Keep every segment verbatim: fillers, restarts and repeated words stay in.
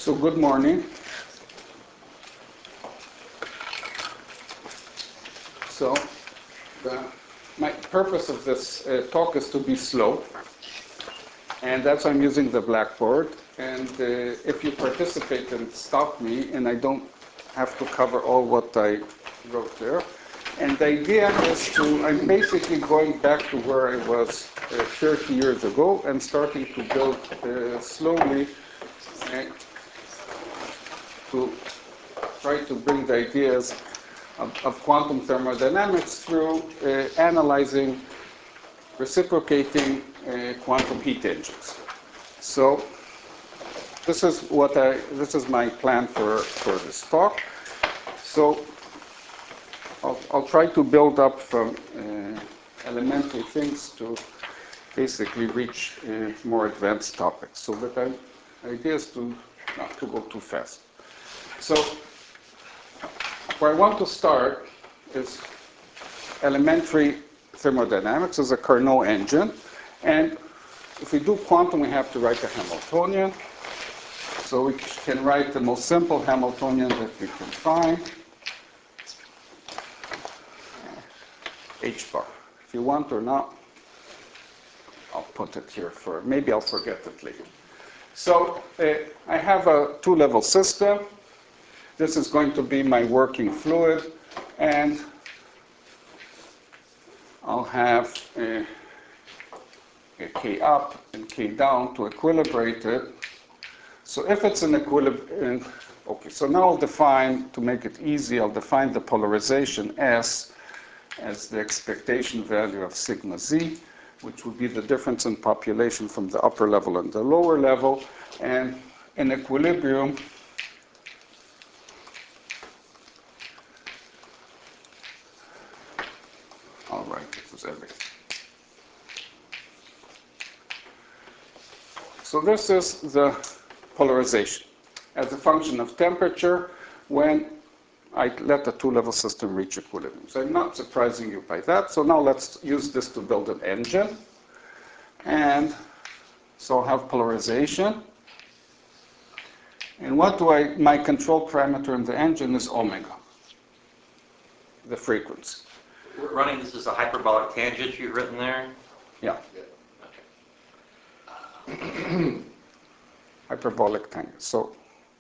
So good morning. So the, my purpose of this uh, talk is to be slow, and that's why I'm using the blackboard. And uh, if you participate and stop me, and I don't have to cover all what I wrote there. And the idea is to, I'm basically going back to where I was uh, thirty years ago and starting to build uh, slowly uh, to try to bring the ideas of, of quantum thermodynamics through uh, analyzing reciprocating uh, quantum heat engines. So this is what I, this is my plan for, for this talk. So I'll, I'll try to build up from uh, elementary things to basically reach uh, more advanced topics. So that I, idea is to not to go too fast. So where I want to start is elementary thermodynamics as a Carnot engine. And if we do quantum, we have to write a Hamiltonian. So we can write the most simple Hamiltonian that we can find. H bar. If you want or not, I'll put it here for, maybe I'll forget it later. So uh, I have a two-level system. This is going to be my working fluid, and I'll have a, a K up and K down to equilibrate it. So if it's an equilibrium, okay, so now I'll define, to make it easy, I'll define the polarization S as the expectation value of sigma z, which would be the difference in population from the upper level and the lower level. And in equilibrium, all right, this is everything. So this is the polarization as a function of temperature when I let the two-level system reach equilibrium. So I'm not surprising you by that. So now let's use this to build an engine. And so I'll have polarization. And what do I, my control parameter in the engine is omega, the frequency. We're running this as a hyperbolic tangent you've written there? Yeah. Okay. Hyperbolic tangent. So,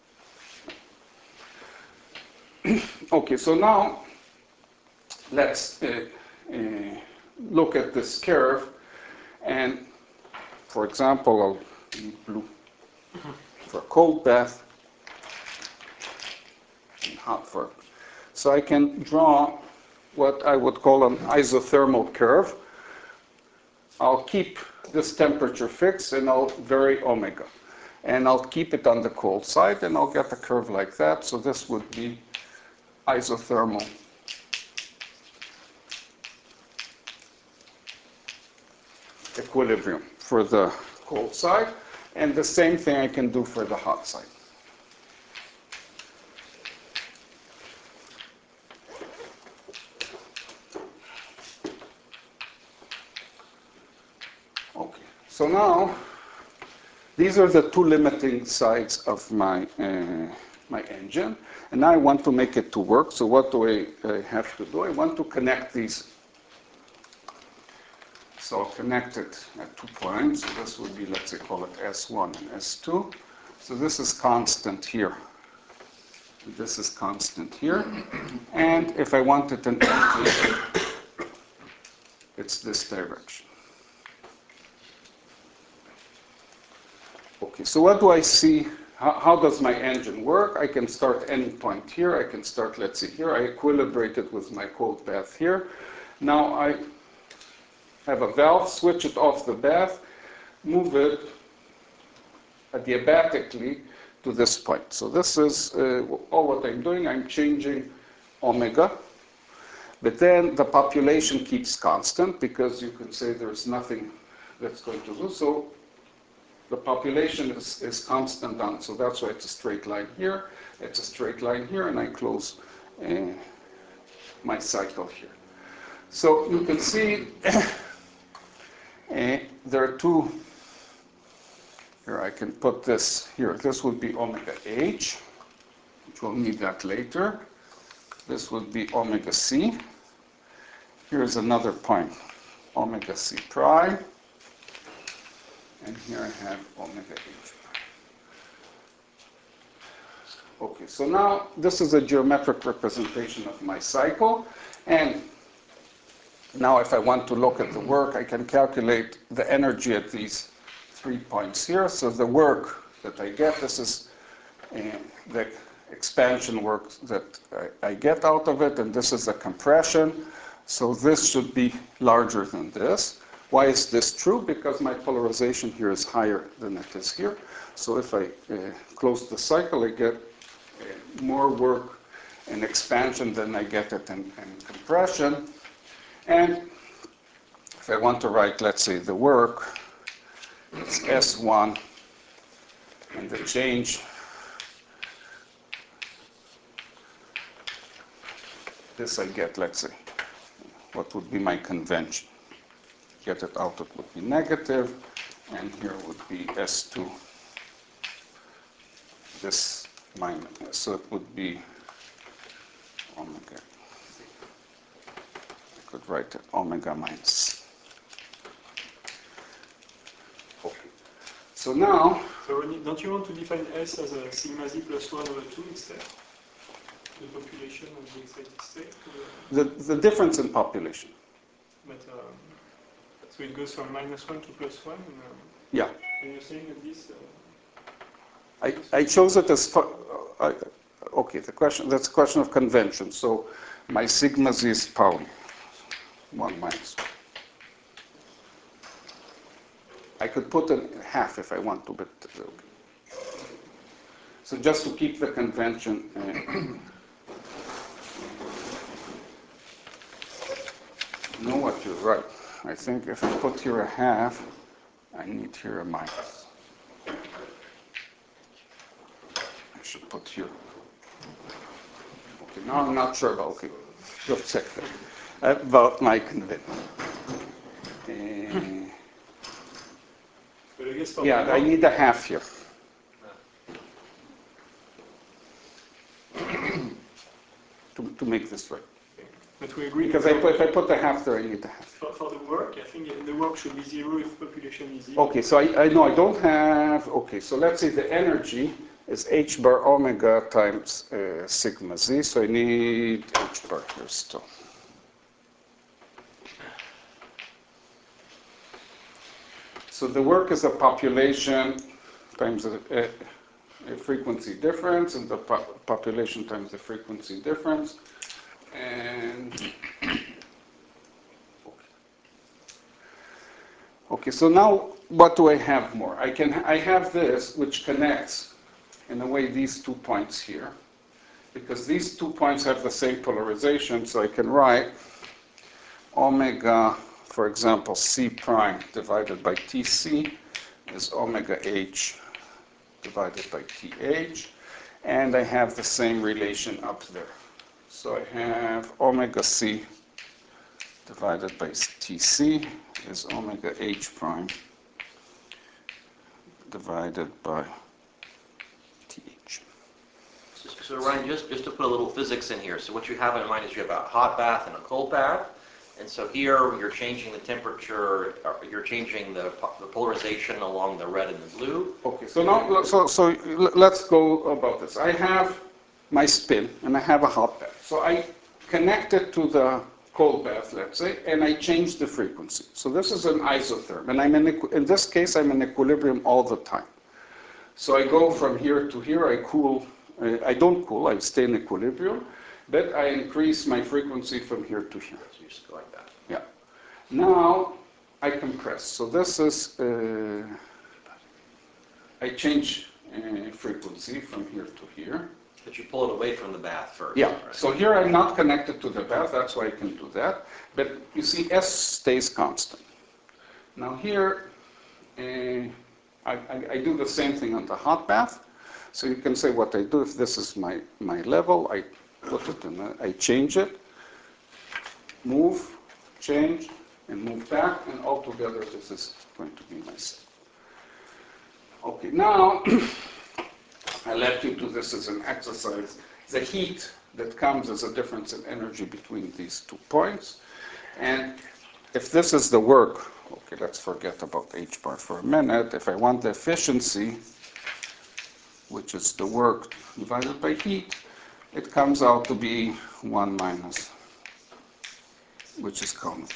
okay, so now let's uh, uh, look at this curve. And for example, I'll use blue for a cold bath and hot for. So I can draw what I would call an isothermal curve. I'll keep this temperature fixed and I'll vary omega. And I'll keep it on the cold side and I'll get a curve like that. So this would be isothermal equilibrium for the cold side. And the same thing I can do for the hot side. Okay, so now these are the two limiting sides of my, uh, my engine. And now I want to make it to work. So what do I uh, have to do? I want to connect these. So I'll connect it at two points. So this would be, let's say, call it S one and S two. So this is constant here. This is constant here. And if I want it in empty, it's this direction. Okay, so what do I see? How, how does my engine work? I can start any point here. I can start, let's see, here. I equilibrate it with my cold bath here. Now I have a valve, switch it off the bath, move it adiabatically to this point. So this is uh, all what I'm doing. I'm changing omega. But then the population keeps constant because you can say there's nothing that's going to lose. So the population is, is constant down. So that's why it's a straight line here. It's a straight line here. And I close uh, my cycle here. So you can see uh, there are two Here I can put this here. This would be omega H, which we'll need that later. This would be omega C. Here's another point, omega C prime. And here I have omega H prime. Okay, so now this is a geometric representation of my cycle. And now if I want to look at the work, I can calculate the energy at these three points here. So the work that I get, this is uh, the expansion work that I, I get out of it, and this is the compression. So this should be larger than this. Why is this true? Because my polarization here is higher than it is here. So if I uh, close the cycle, I get uh, more work in expansion than I get it in, in compression. And if I want to write, let's say, the work, it's S one, and the change, this I get, let's say, what would be my convention? Get it out, it would be negative, and here would be S two, this minus, so it would be omega. I could write it omega minus. Okay. So now, So Ronnie, don't you want to define S as a sigma z plus one over two instead? The population of the excited state? Or, the, the difference in population. but, um, so it goes from minus one to plus one? And, um, Yeah. and you're saying that this... Uh, I, I chose it as, far, uh, okay, the question, that's a question of convention. So my sigma z is Pauli, one minus one. I could put in half if I want to, but okay. So just to keep the convention. Uh, you know what, you're right. I think if I put here a half, I need here a minus. I should put here. Okay, now I'm not sure about, okay, we'll check that. About my convention. Uh, but I guess for yeah, the I need a half here. to, to make this right. But we agree Because that I put, if I put the half there, I need the half. for, for the work, I think the work should be zero if population is zero. Okay, so I, I know I don't have, okay, so let's say the energy is h bar omega times uh, sigma z, so I need h bar here still. So the work is a population times a, a, a frequency difference, and the po population times the frequency difference. And okay, so now what do I have more? I can I have this which connects in a way these two points here, because these two points have the same polarization, so I can write omega, for example, C prime divided by T C is omega H divided by T H, and I have the same relation up there. So I have omega C divided by T C is omega H prime divided by T H. So, so Ryan, just, just to put a little physics in here, so what you have in mind is you have a hot bath and a cold bath, and so here you're changing the temperature, or you're changing the, the polarization along the red and the blue. Okay, so now, so, so let's go about this. I have my spin, and I have a hot bath. So I connect it to the cold bath, let's say, and I change the frequency. So this is an isotherm, and I'm in, in this case, I'm in equilibrium all the time. So I go from here to here, I cool, uh, I don't cool, I stay in equilibrium, but I increase my frequency from here to here. So you just go like that. Yeah. Now I compress. So this is, uh, I change uh, frequency from here to here. But you pull it away from the bath first. Yeah, Right? so here I'm not connected to the bath, that's why I can do that. But you see, S stays constant. Now here, uh, I, I, I do the same thing on the hot bath. So you can say what I do, if this is my, my level, I put it in, a, I change it, move, change, and move back, and altogether this is going to be my set. Okay, now I left you to this as an exercise. The heat that comes as a difference in energy between these two points. And if this is the work, okay, let's forget about h bar for a minute. If I want the efficiency, which is the work divided by heat, it comes out to be one minus, which is Carnot.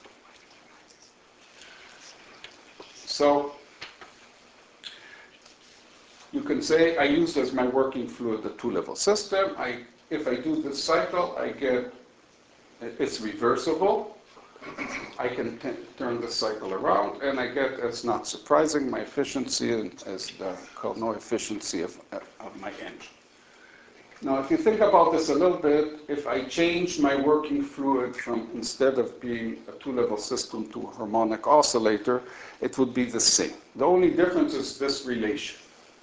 So you can say I use as my working fluid the two-level system. I, if I do this cycle, I get, it's reversible. I can t turn the cycle around, and I get, it's not surprising, my efficiency is the Carnot efficiency of, of my engine. Now, if you think about this a little bit, if I change my working fluid from, instead of being a two-level system to a harmonic oscillator, it would be the same. The only difference is this relation.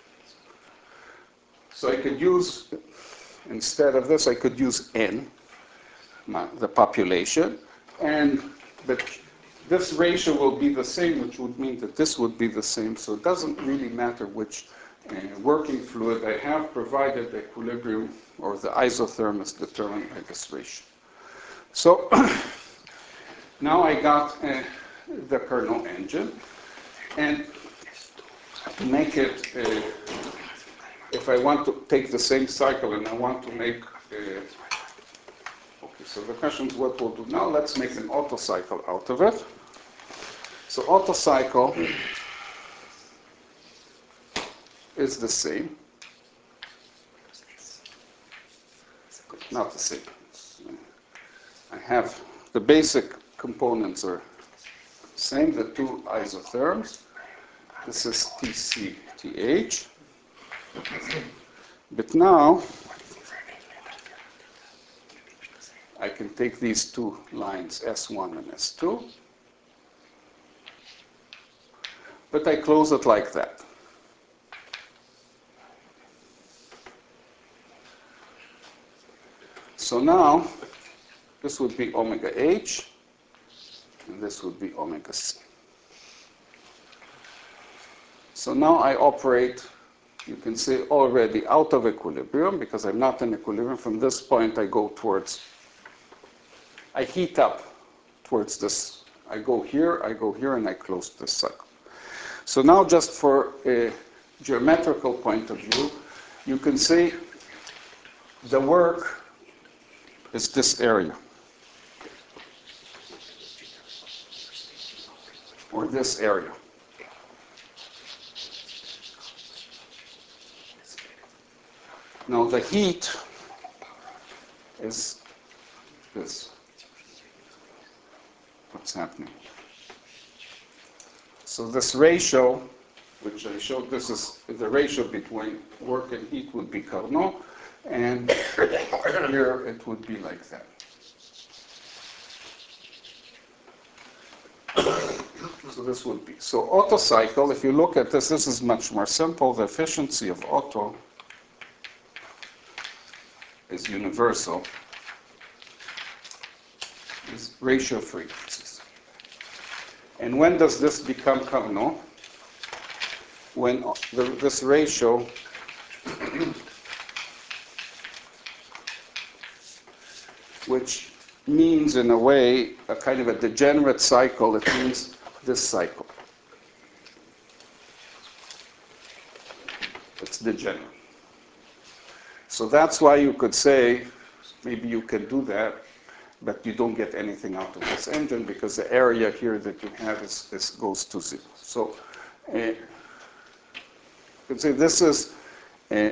So I could use, instead of this, I could use N, my, the population, and but this ratio will be the same, which would mean that this would be the same. So it doesn't really matter which uh, working fluid I have, provided the equilibrium or the isotherm is determined by this ratio. So now I got uh, the Carnot engine, and to make it, uh, if I want to take the same cycle and I want to make uh, so the question is what we'll do now. Let's make an Otto cycle out of it. So Otto cycle is the same. Not the same. I have the basic components are the same, the two isotherms. This is T C T H. But now I can take these two lines, S one and S two, but I close it like that. So now, this would be omega H, and this would be omega C. So now I operate, you can say, already out of equilibrium, because I'm not in equilibrium. From this point, I go towards I heat up towards this. I go here, I go here, and I close this cycle. So now just for a geometrical point of view, you can say the work is this area, or this area. Now the heat is this. What's happening? So this ratio, which I showed, this is the ratio between work and heat would be Carnot, and here it would be like that. So this would be. So Otto cycle, if you look at this, this is much more simple. The efficiency of Otto is universal. Is ratio of frequencies. And when does this become Carnot? When the, this ratio which means in a way a kind of a degenerate cycle, it means this cycle. It's degenerate. So that's why you could say, maybe you can do that, but you don't get anything out of this engine because the area here that you have is, is goes to zero. So uh, you can say this is, uh,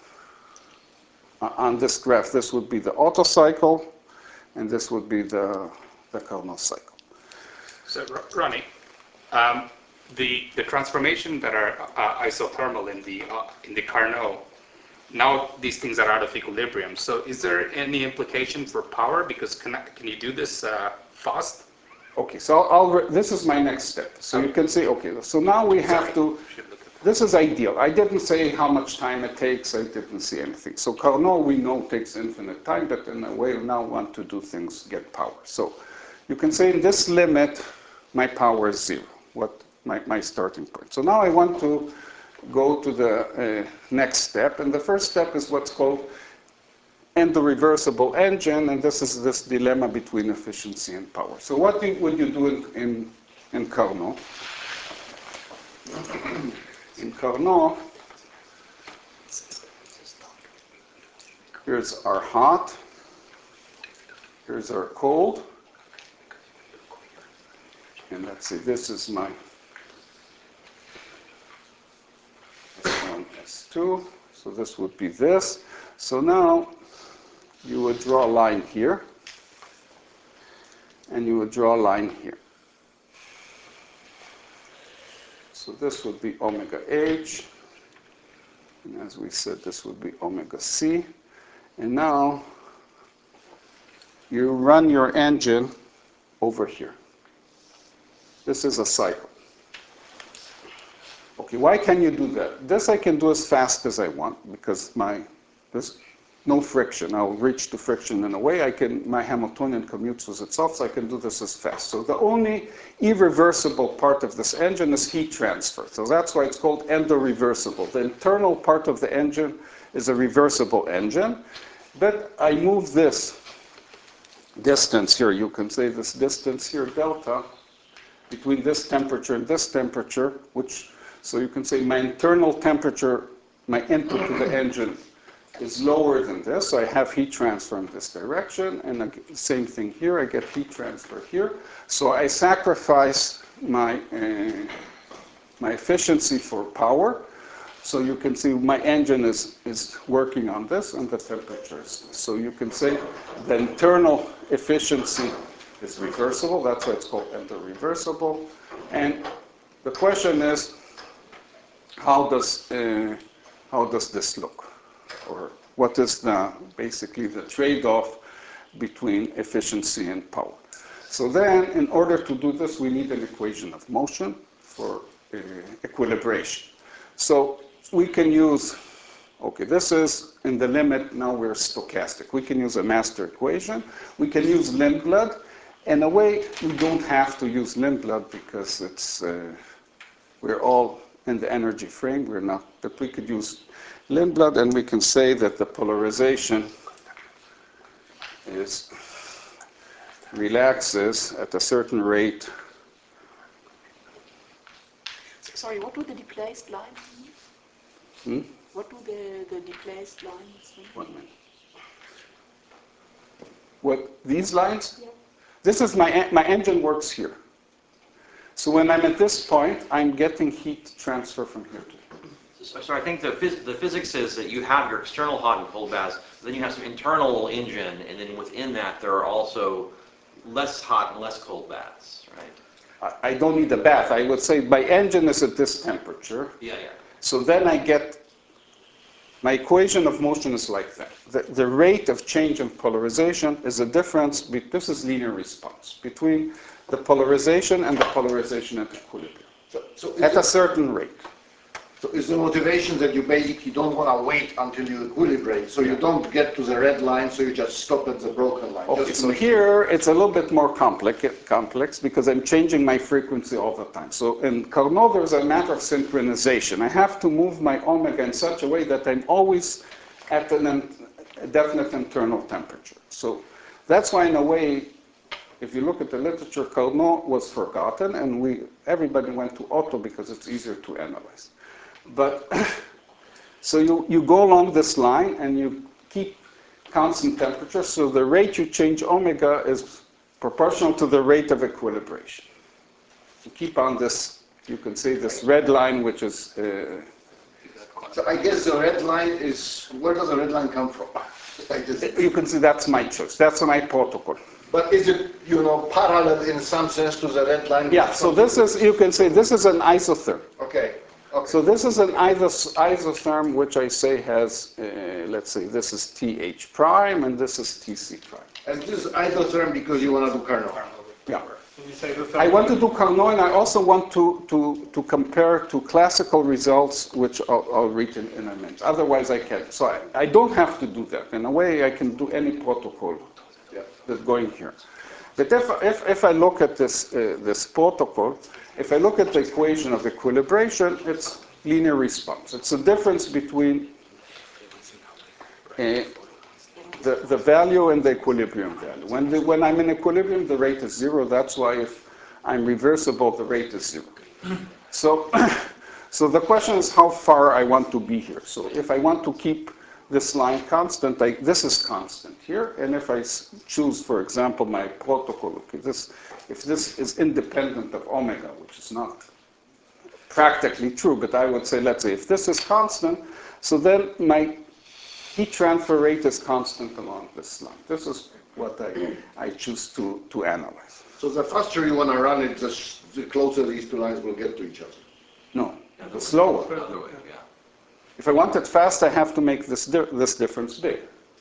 on this graph, this would be the Otto cycle, and this would be the, the Carnot cycle. So, Ronnie, um, the, the transformation that are uh, isothermal in the, uh, in the Carnot, now these things are out of equilibrium. So is there any implication for power? Because can, I, can you do this uh, fast? Okay, so I'll, I'll, this is my next step. So okay. You can say, okay, so now we have Sorry. to, this is ideal. I didn't say how much time it takes. I didn't say anything. So Carnot, we know, takes infinite time, but in a way we now want to do things, get power. So you can say in this limit, my power is zero, what my, my starting point. So now I want to go to the uh, next step. And the first step is what's called endo-reversible engine, and this is this dilemma between efficiency and power. So what do, would you do in, in, in Carnot? In Carnot, here's our hot, here's our cold, and let's see, this is my S one, S two, so this would be this. So now you would draw a line here, and you would draw a line here. So this would be omega H, and as we said, this would be omega C. And now you run your engine over here. This is a cycle. Okay, why can you do that? This I can do as fast as I want because my there's no friction. I'll reach the friction in a way. I can my Hamiltonian commutes with itself, so I can do this as fast. So the only irreversible part of this engine is heat transfer. So that's why it's called endo-reversible. The internal part of the engine is a reversible engine, but I move this distance here. You can say this distance here, delta, between this temperature and this temperature, which, so you can say my internal temperature, my input to the engine is lower than this, so I have heat transfer in this direction, and the same thing here, I get heat transfer here. So I sacrifice my, uh, my efficiency for power. So you can see my engine is, is working on this, and the temperatures. So you can say the internal efficiency is reversible. That's why it's called endo-reversible. And the question is, how does, uh, how does this look? Or what is the, basically the trade-off between efficiency and power? So then, in order to do this, we need an equation of motion for uh, equilibration. So we can use, okay, this is in the limit, now we're stochastic. We can use a master equation. We can use Lindblad. In a way, we don't have to use Lindblad because it's, uh, we're all in the energy frame. We're not, but we could use Lindblad, and we can say that the polarization is relaxes at a certain rate. Sorry, what do the displaced lines mean? Hmm? What do the, the displaced lines mean? One minute. What, these lines? Yeah. This is my, my engine works here. So when I'm at this point, I'm getting heat transfer from here to here. So, so I think the, phys the physics is that you have your external hot and cold baths, then you have some internal engine, and then within that there are also less hot and less cold baths, right? I, I don't need a bath. I would say my engine is at this temperature. Yeah, yeah. So then I get, my equation of motion is like that. The, the rate of change in polarization is a difference, be, this is linear response, between the polarization and the polarization at equilibrium, So, so at is a it, certain rate. so is the motivation that you basically don't want to wait until you equilibrate, so you don't get to the red line, so you just stop at the broken line. Okay, just to so make here it's a little bit more complex, complex because I'm changing my frequency all the time. So in Carnot, there's a matter of synchronization. I have to move my omega in such a way that I'm always at an, a definite internal temperature. So that's why, in a way, if you look at the literature, Carnot was forgotten, and we everybody went to Otto because it's easier to analyze. But so you, you go along this line, and you keep constant temperature, so the rate you change omega is proportional to the rate of equilibration. You keep on this, you can say this red line, which is... Uh, So I guess the red line is, where does the red line come from? Like this. you can see that's my choice, that's my protocol. But is it, you know, parallel in some sense to the red line? Yeah, so this is, you can say this is an isotherm. Okay. Okay. So this is an isos isotherm, which I say has, uh, let's say this is T H prime, and this is T C prime. And this is isotherm because you want to do Carnot. Yeah. And you say the I want to do Carnot, and I also want to, to, to compare to classical results, which I'll, I'll read in, in a minute. Otherwise, I can't. So I, I don't have to do that. In a way, I can do any protocol Yeah. that's going here. But if, if, if I look at this, uh, this protocol, if I look at the equation of equilibration, it's linear response. It's a difference between uh, the, the value and the equilibrium value. When, the, when I'm in equilibrium, the rate is zero. That's why if I'm reversible, the rate is zero. So, so the question is how far I want to be here. So if I want to keep this line constant, I, this is constant here. And if I choose, for example, my protocol, okay, this, if this is independent of omega, which is not practically true, but I would say, let's say, if this is constant, so then my heat transfer rate is constant along this line. This is what I, I choose to, to analyze. So the faster you want to run it, the, the closer these two lines will get to each other. No, the slower. Other way, yeah. If I want it fast, I have to make this, di this difference big.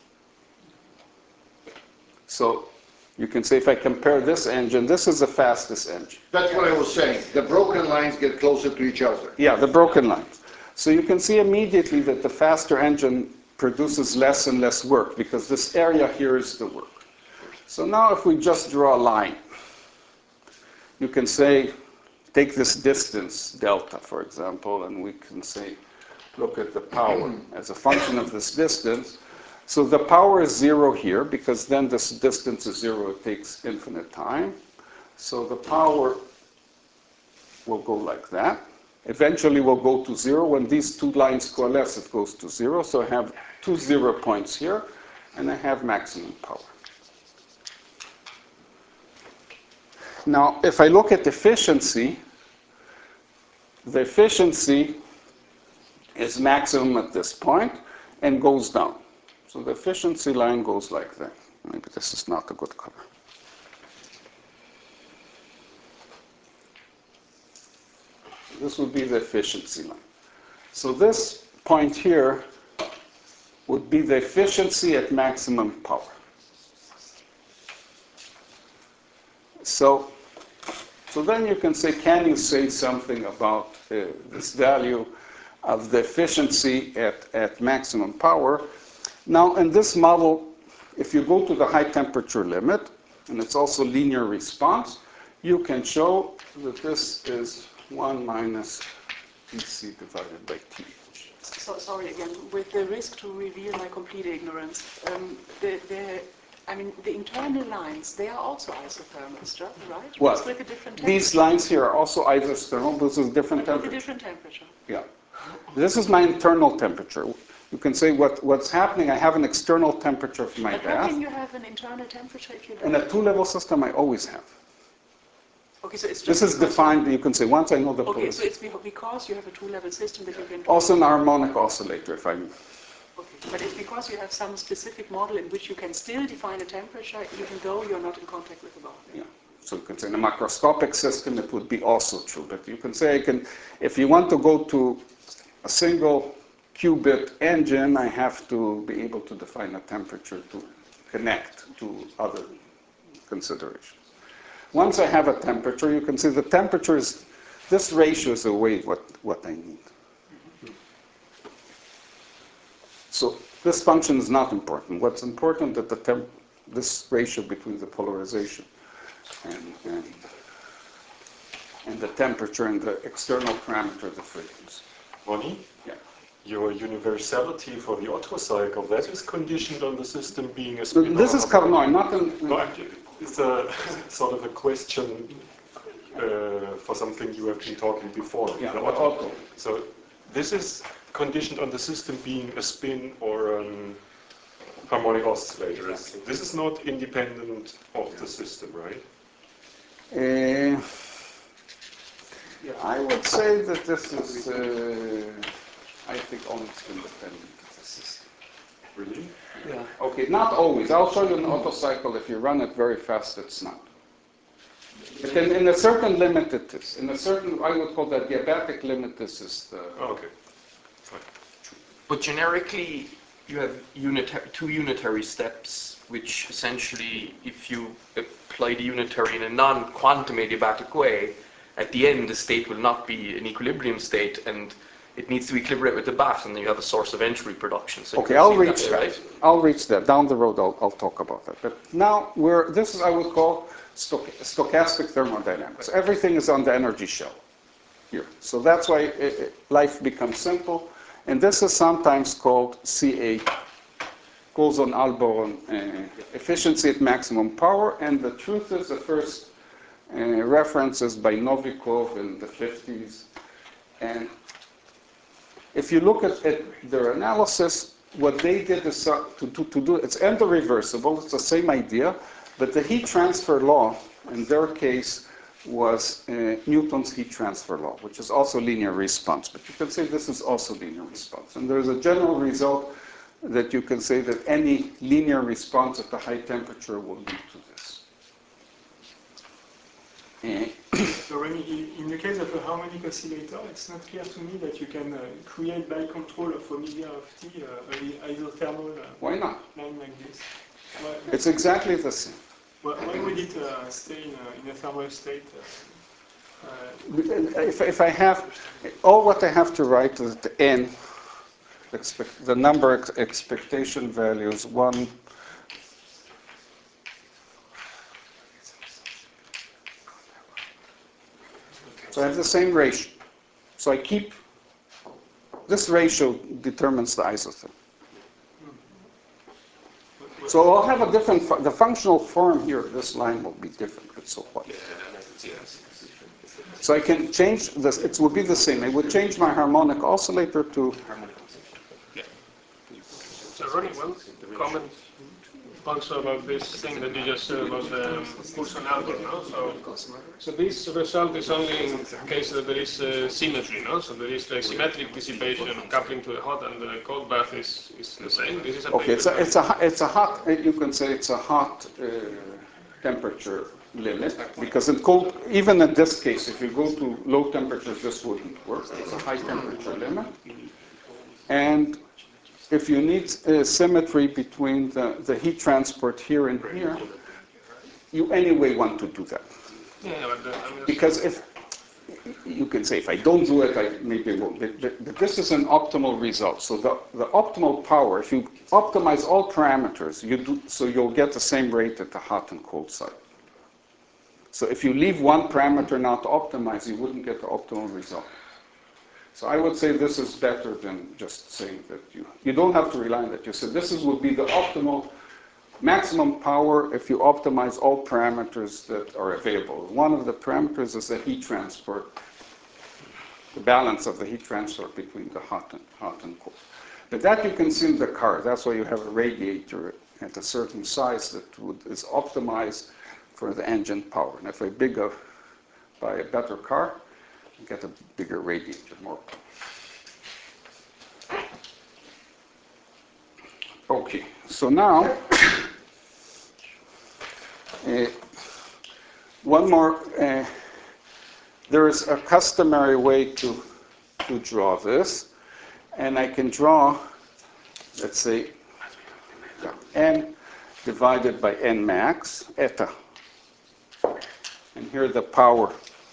So you can say if I compare this engine, this is the fastest engine. That's what I was saying. The broken lines get closer to each other. Yeah, the broken lines. So you can see immediately that the faster engine produces less and less work because this area here is the work. So now if we just draw a line, you can say, take this distance, delta, for example, and we can say, look at the power as a function of this distance. So the power is zero here because then this distance is zero, it takes infinite time. So the power will go like that. Eventually will go to zero. When these two lines coalesce, it goes to zero. So I have two zero points here, and I have maximum power. Now, if I look at efficiency, the efficiency is maximum at this point and goes down. So the efficiency line goes like that. Maybe this is not a good color. This would be the efficiency line. So this point here would be the efficiency at maximum power. So, so then you can say, can you say something about uh, this value of the efficiency at, at maximum power? Now, in this model, if you go to the high temperature limit, and it's also linear response, you can show that this is one minus T C divided by T H. So, sorry again, with the risk to reveal my complete ignorance, um, the, the, I mean, the internal lines, they are also isothermal, right? What? Just with a different temperature. These lines here are also isothermal. This is different But with temperature. a different temperature. Yeah. This is my internal temperature. You can say what, what's happening, I have an external temperature of my But how bath. can you have an internal temperature if you don't? In a two-level system, I always have. Okay, so it's just This is because defined, you can say, once I know the You, okay, polarization. so it's because you have a two-level system that you can. Also an harmonic oscillator, if I mean. Okay, but it's because you have some specific model in which you can still define a temperature even though you're not in contact with the boundary. Yeah. So you can say in a macroscopic system, it would be also true. But you can say, I can, if you want to go to a single qubit engine, I have to be able to define a temperature to connect to other considerations. Once I have a temperature, you can see the temperature is, this ratio is away what, what I need. So this function is not important. What's important is the temp, this ratio between the polarization and, and, and the temperature and the external parameter of the frequency. Ronnie? Yeah. Your universality for the Otto cycle, that is conditioned on the system being a spin. This is Carnot, not in... No, it's a sort of a question uh, for something you have been talking before. Yeah, the what Otto. Otto? So this is conditioned on the system being a spin or a harmonic oscillator. Exactly. This is not independent of the system, right? Uh, yeah, I would say that this is, uh, I think, almost independent of the system. Really? Yeah. Okay, not always. I'll show you an Otto cycle. If you run it very fast, it's not. But in, in a certain limit, it is. In a certain, I would call that diabatic limit, this is the... Oh, okay. Fine. But generically, you have unitary, two unitary steps, which essentially, if you apply the unitary in a non-quantum adiabatic way, at the end, the state will not be an equilibrium state, and it needs to equilibrate with the bath, and then you have a source of entropy production. So Okay, I'll reach that, that. right? I'll reach that. Down the road, I'll, I'll talk about that. But now, we're, this is, I would call, stoch stochastic thermodynamics. Everything is on the energy shell. here. So that's why it, it, life becomes simple. And this is sometimes called C A, Coulson-Ahlborn uh, efficiency at maximum power. And the truth is the first uh, reference is by Novikov in the fifties. And if you look at, at their analysis, what they did is uh, to, to, to do, it's endo-reversible, it's the same idea, but the heat transfer law, in their case, was uh, Newton's heat transfer law, which is also linear response. But you can say this is also linear response. And there's a general result that you can say that any linear response at the high temperature will lead to this. And So Remy, in the case of a harmonic oscillator, it's not clear to me that you can uh, create by control of omega of t uh, an isothermal uh, why not? line like this. Why, It's exactly the same. why why would it uh, stay in a, in a thermal state? Uh, uh, If, if I have, all what I have to write is the n, expect, the number ex expectation values, one, so I have the same ratio. So I keep, this ratio determines the isotherm. So I'll have a different, fu the functional form here, this line will be different, but so what? So I can change this, it would be the same. I would change my harmonic oscillator to... So Ronnie, one comment also about this thing that you just said about the Coulson-Ahlborn, no? So, so this result is only in case that there is uh, symmetry, no? So there is like symmetric dissipation, coupling to the hot and the cold bath is, is the same. This is a Okay, it's a, it's a, it's a hot, you can say it's a hot uh, temperature limit, because in cold, even in this case, if you go to low temperatures, this wouldn't work. It's a high temperature limit. And if you need uh, symmetry between the, the heat transport here and here, you anyway want to do that. Yeah, but the, I mean, Because if, you can say, if I don't do it, I maybe won't. But, but, but this is an optimal result. So the, the optimal power, if you optimize all parameters, you do, so you'll get the same rate at the hot and cold side. So if you leave one parameter not optimized, you wouldn't get the optimal result. So I would say this is better than just saying that you, you don't have to rely on that. You said this is, would be the optimal maximum power if you optimize all parameters that are available. One of the parameters is the heat transport, the balance of the heat transport between the hot and, hot and cold. But that you can see in the car. That's why you have a radiator at a certain size that would, is optimized for the engine power. And if I big a, buy a better car, you get a bigger radiator, more power. Okay, so now, uh, one more, uh, there is a customary way to, to draw this, and I can draw, let's say, n divided by n max, eta. And here the power.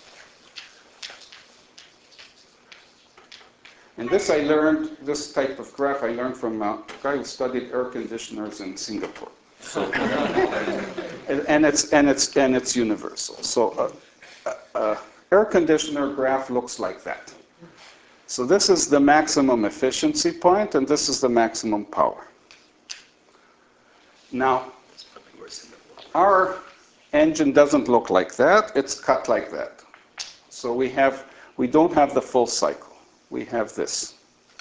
And this I learned, this type of graph I learned from a guy who studied air conditioners in Singapore. So, and, and, it's, and, it's, and it's universal. So a, a, a air conditioner graph looks like that. So this is the maximum efficiency point, and this is the maximum power. Now, our engine doesn't look like that. It's cut like that. So we have, we don't have the full cycle. We have this.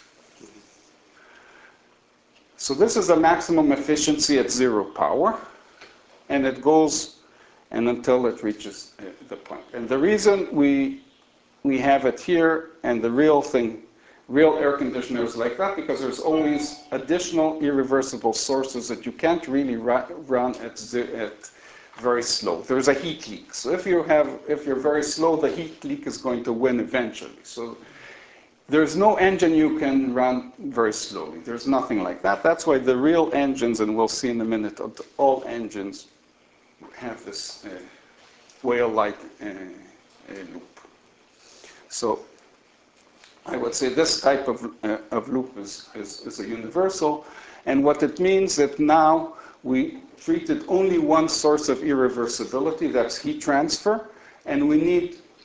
So this is the maximum efficiency at zero power, and it goes and until it reaches uh, the point. And the reason we we have it here and the real thing, real air conditioner is like that, because there's always additional irreversible sources that you can't really run, run at, at very slow. There's a heat leak. So if you have, if you're very slow, the heat leak is going to win eventually. So there's no engine you can run very slowly. There's nothing like that. That's why the real engines, and we'll see in a minute, all engines have this uh, whale-like uh, uh, loop. So I would say this type of, uh, of loop is, is, is a universal. And what it means that now we treated only one source of irreversibility, that's heat transfer, and we need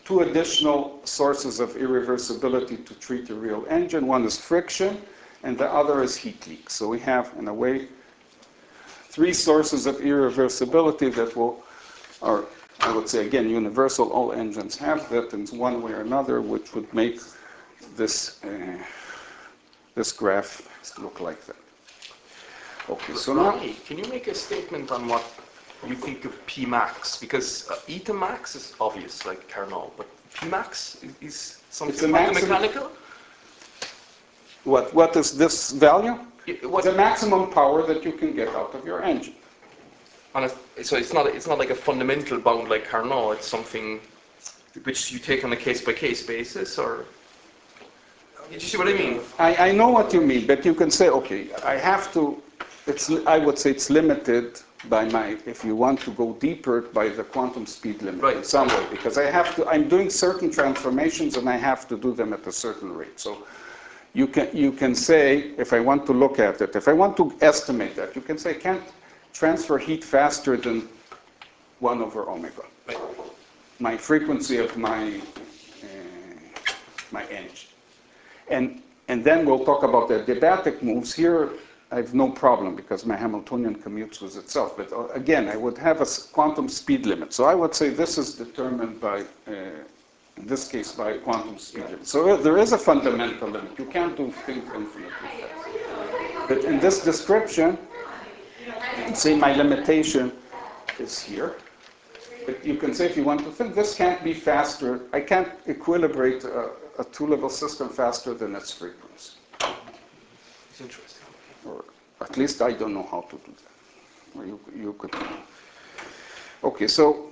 two additional sources of irreversibility to treat a real engine. One is friction, and the other is heat leak. So we have, in a way, three sources of irreversibility that will, are, I would say, again, universal. All engines have that in one way or another, which would make this, uh, this graph look like that. Okay, so now... Ronnie, can you make a statement on what you think of P max? Because uh, eta max is obvious, like Carnot, but P max is, is something mechanical? What, what is this value? It, what, the maximum power that you can get out of your engine. A, so it's not, it's not like a fundamental bound like Carnot, it's something which you take on a case-by-case basis, or... Did you see what I mean? I, I know what you mean, but you can say, okay, I have to, it's, I would say it's limited by my, if you want to go deeper, by the quantum speed limit right. in some way, because I have to, I'm doing certain transformations and I have to do them at a certain rate. So you can, you can say, if I want to look at it, if I want to estimate that, you can say I can't transfer heat faster than one over omega. Right. My frequency of my, uh, my engine. And, and then we'll talk about the adiabatic moves. Here, I have no problem because my Hamiltonian commutes with itself. But uh, again, I would have a quantum speed limit. So I would say this is determined by, uh, in this case, by a quantum speed limit. So uh, there is a fundamental limit. You can't do things infinitely fast. But in this description, say my limitation is here. But you can say if you want to think, this can't be faster. I can't equilibrate a, a two-level system faster than its frequency. It's interesting. Or at least I don't know how to do that. Or you, you could. Okay, so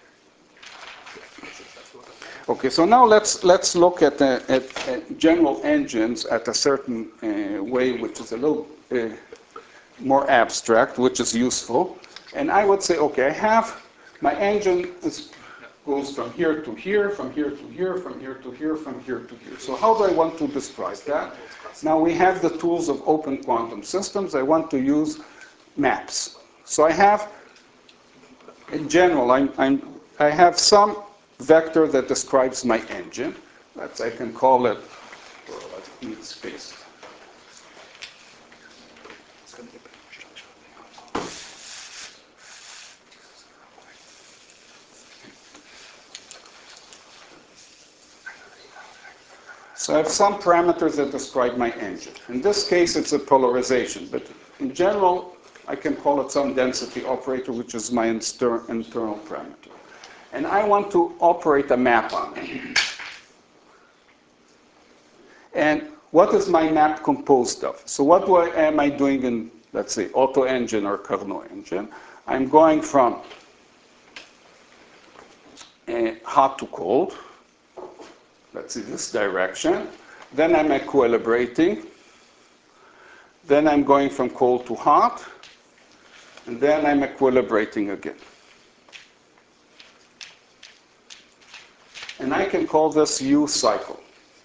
okay, so now let's let's look at, uh, at, at general engines at a certain uh, way, which is a little uh, more abstract, which is useful. And I would say, okay, I have my engine is, goes from here to here, from here to here, from here to here, from here to here. So how do I want to describe that? Now we have the tools of open quantum systems. I want to use maps. So I have, in general, I'm, I'm, I have some vector that describes my engine. That's, I can call it, well, I need space. So I have some parameters that describe my engine. In this case, it's a polarization, but in general, I can call it some density operator, which is my inter internal parameter. And I want to operate a map on it. And what is my map composed of? So what do I, am I doing in, let's say, Otto engine or Carnot engine? I'm going from uh, hot to cold. Let's see, this direction. Then I'm equilibrating. Then I'm going from cold to hot. And then I'm equilibrating again. And I can call this U cycle.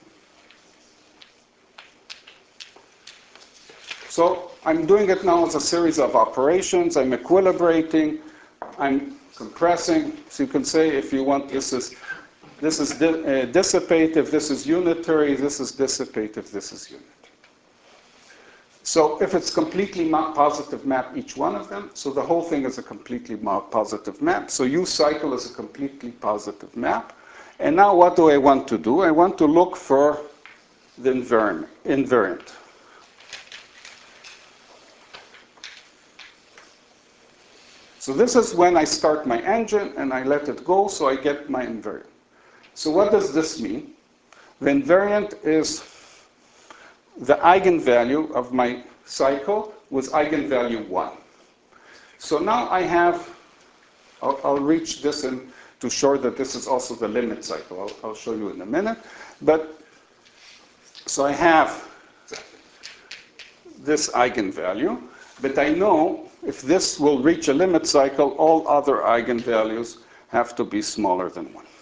So I'm doing it now as a series of operations. I'm equilibrating. I'm compressing. So you can say, if you want, this is This is di uh, dissipative, this is unitary, this is dissipative, this is unitary. So if it's completely ma positive map, each one of them, so the whole thing is a completely positive map. So U cycle is a completely positive map. And now what do I want to do? I want to look for the invariant. invariant. So this is when I start my engine and I let it go, so I get my invariant. So what does this mean? The invariant is the eigenvalue of my cycle with eigenvalue one. So now I have, I'll, I'll reach this in to show that this is also the limit cycle. I'll, I'll show you in a minute. But, so I have this eigenvalue, but I know if this will reach a limit cycle, all other eigenvalues have to be smaller than one.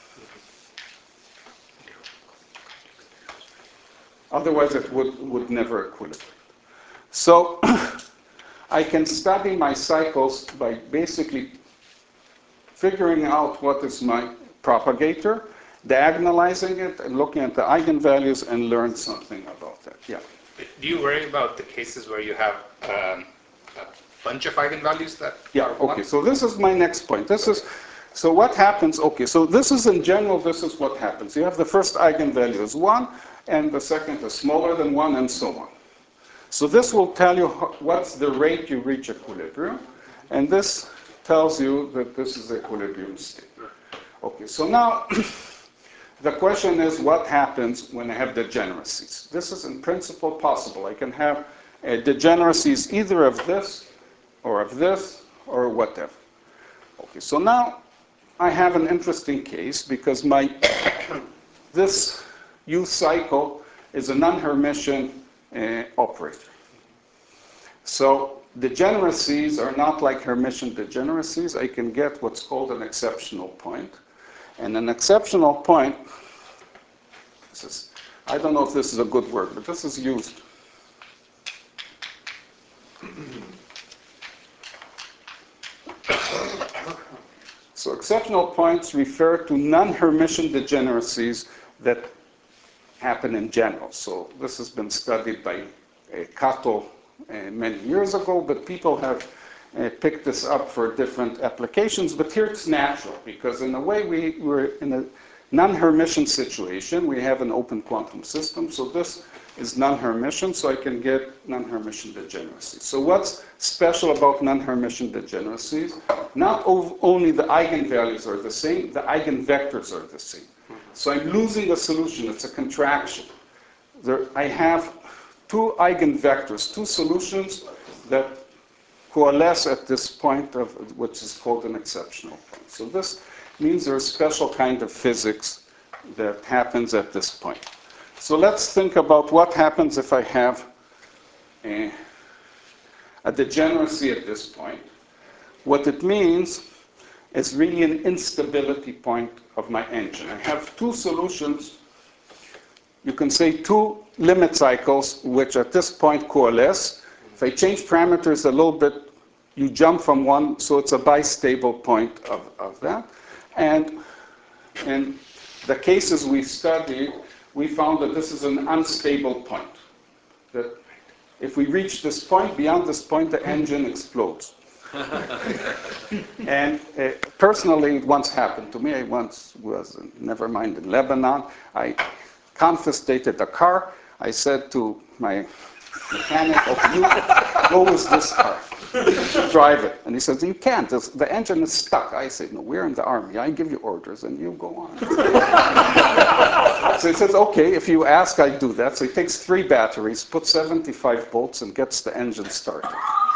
Otherwise, it would, would never equilibrate. So I can study my cycles by basically figuring out what is my propagator. diagonalizing it and looking at the eigenvalues and learn something about that. Yeah. Do you worry about the cases where you have um, a bunch of eigenvalues that Yeah, are one? okay, so this is my next point. This is, so what happens, okay, so this is in general, this is what happens. You have the first eigenvalue is one, and the second is smaller than one, and so on. So this will tell you how, what's the rate you reach equilibrium, and this tells you that this is the equilibrium state. Okay, so now the question is what happens when I have degeneracies? This is in principle possible. I can have uh, degeneracies either of this, or of this, or whatever. Okay, so now I have an interesting case because my this U cycle is a non-Hermitian uh, operator. So degeneracies are not like Hermitian degeneracies. I can get what's called an exceptional point. And an exceptional point, this is, I don't know if this is a good word, but this is used. So exceptional points refer to non-Hermitian degeneracies that happen in general. So this has been studied by uh, Kato uh, many years ago, but people have uh, picked this up for different applications. But here it's natural, because in a way we, we're in a non-Hermitian situation. We have an open quantum system, so this is non-Hermitian, so I can get non-Hermitian degeneracies. So what's special about non-Hermitian degeneracies? Not only the eigenvalues are the same, the eigenvectors are the same. So I'm losing a solution, it's a contraction. There, I have two eigenvectors, two solutions that coalesce at this point, of which is called an exceptional point. So this means there's a special kind of physics that happens at this point. So let's think about what happens if I have a, a degeneracy at this point. What it means is really an instability point of my engine. I have two solutions, you can say two limit cycles, which at this point coalesce. If I change parameters a little bit, you jump from one, so it's a bistable point of, of that. And in the cases we studied, we found that this is an unstable point. That if we reach this point, beyond this point, the engine explodes. And uh, personally, it once happened to me. I once was, never mind, in Lebanon. I confiscated a car. I said to my mechanic, okay, you go with this car, drive it. And he says, you can't, it's, the engine is stuck. I said, no, we're in the army. I give you orders and you go on. So he says, okay, if you ask, I do that. So he takes three batteries, puts seventy-five volts, and gets the engine started.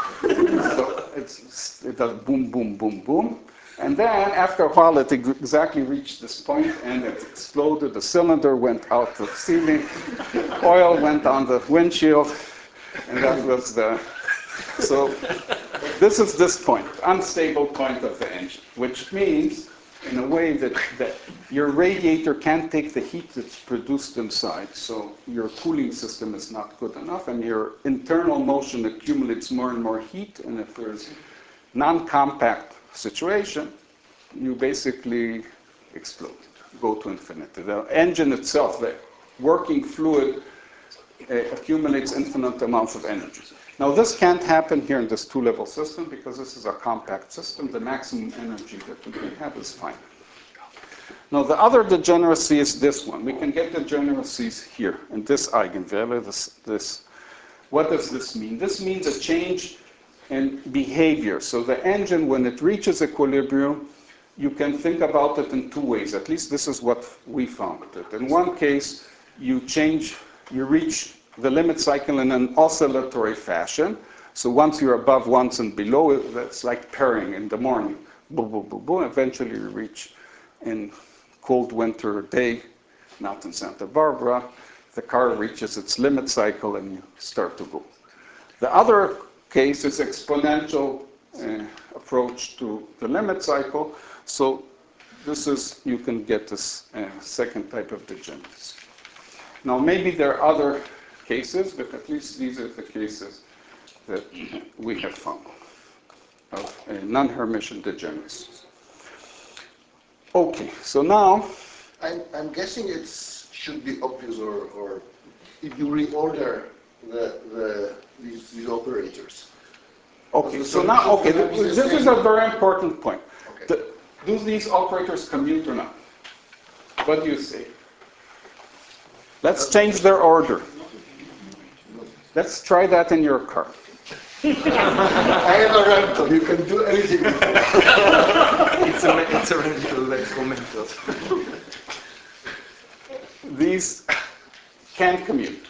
So it's, it does boom, boom, boom, boom. And then after a while, it exactly reached this point and it exploded. The cylinder went out the ceiling, oil went on the windshield, and that was the. So this is this point, unstable point of the engine, which means, in a way, that, that your radiator can't take the heat that's produced inside. So your cooling system is not good enough, and your internal motion accumulates more and more heat. And if there's non-compact situation, you basically explode, go to infinity. The engine itself, the working fluid, uh, accumulates infinite amounts of energy. Now this can't happen here in this two-level system because this is a compact system. The maximum energy that we can have is finite. Now the other degeneracy is this one. We can get degeneracies here in this eigenvalue. This, this. What does this mean? This means a change in behavior. So the engine, when it reaches equilibrium, you can think about it in two ways. At least this is what we found. That in one case, you change, you reach the limit cycle in an oscillatory fashion. So once you're above, once and below, that's like pairing in the morning. Boom, boom, boom, boom. Eventually you reach in cold winter day, not in Santa Barbara, the car reaches its limit cycle and you start to go. The other case is exponential uh, approach to the limit cycle. So this is, you can get this uh, second type of degeneracy. Now maybe there are other cases, but at least these are the cases that we have found of uh, non-Hermitian degeneracies. Okay, so now I'm, I'm guessing it should be obvious, or, or if you reorder the, the, these, these operators. Okay, The so now, okay, solution th- is this the is same. a very important point. Okay. The- do these operators commute or not? What do you say? Let's change their order. Let's try that in your car. I am a rental, you can do anything with it. It's a, me- it's a rental, let's go mental. These can commute.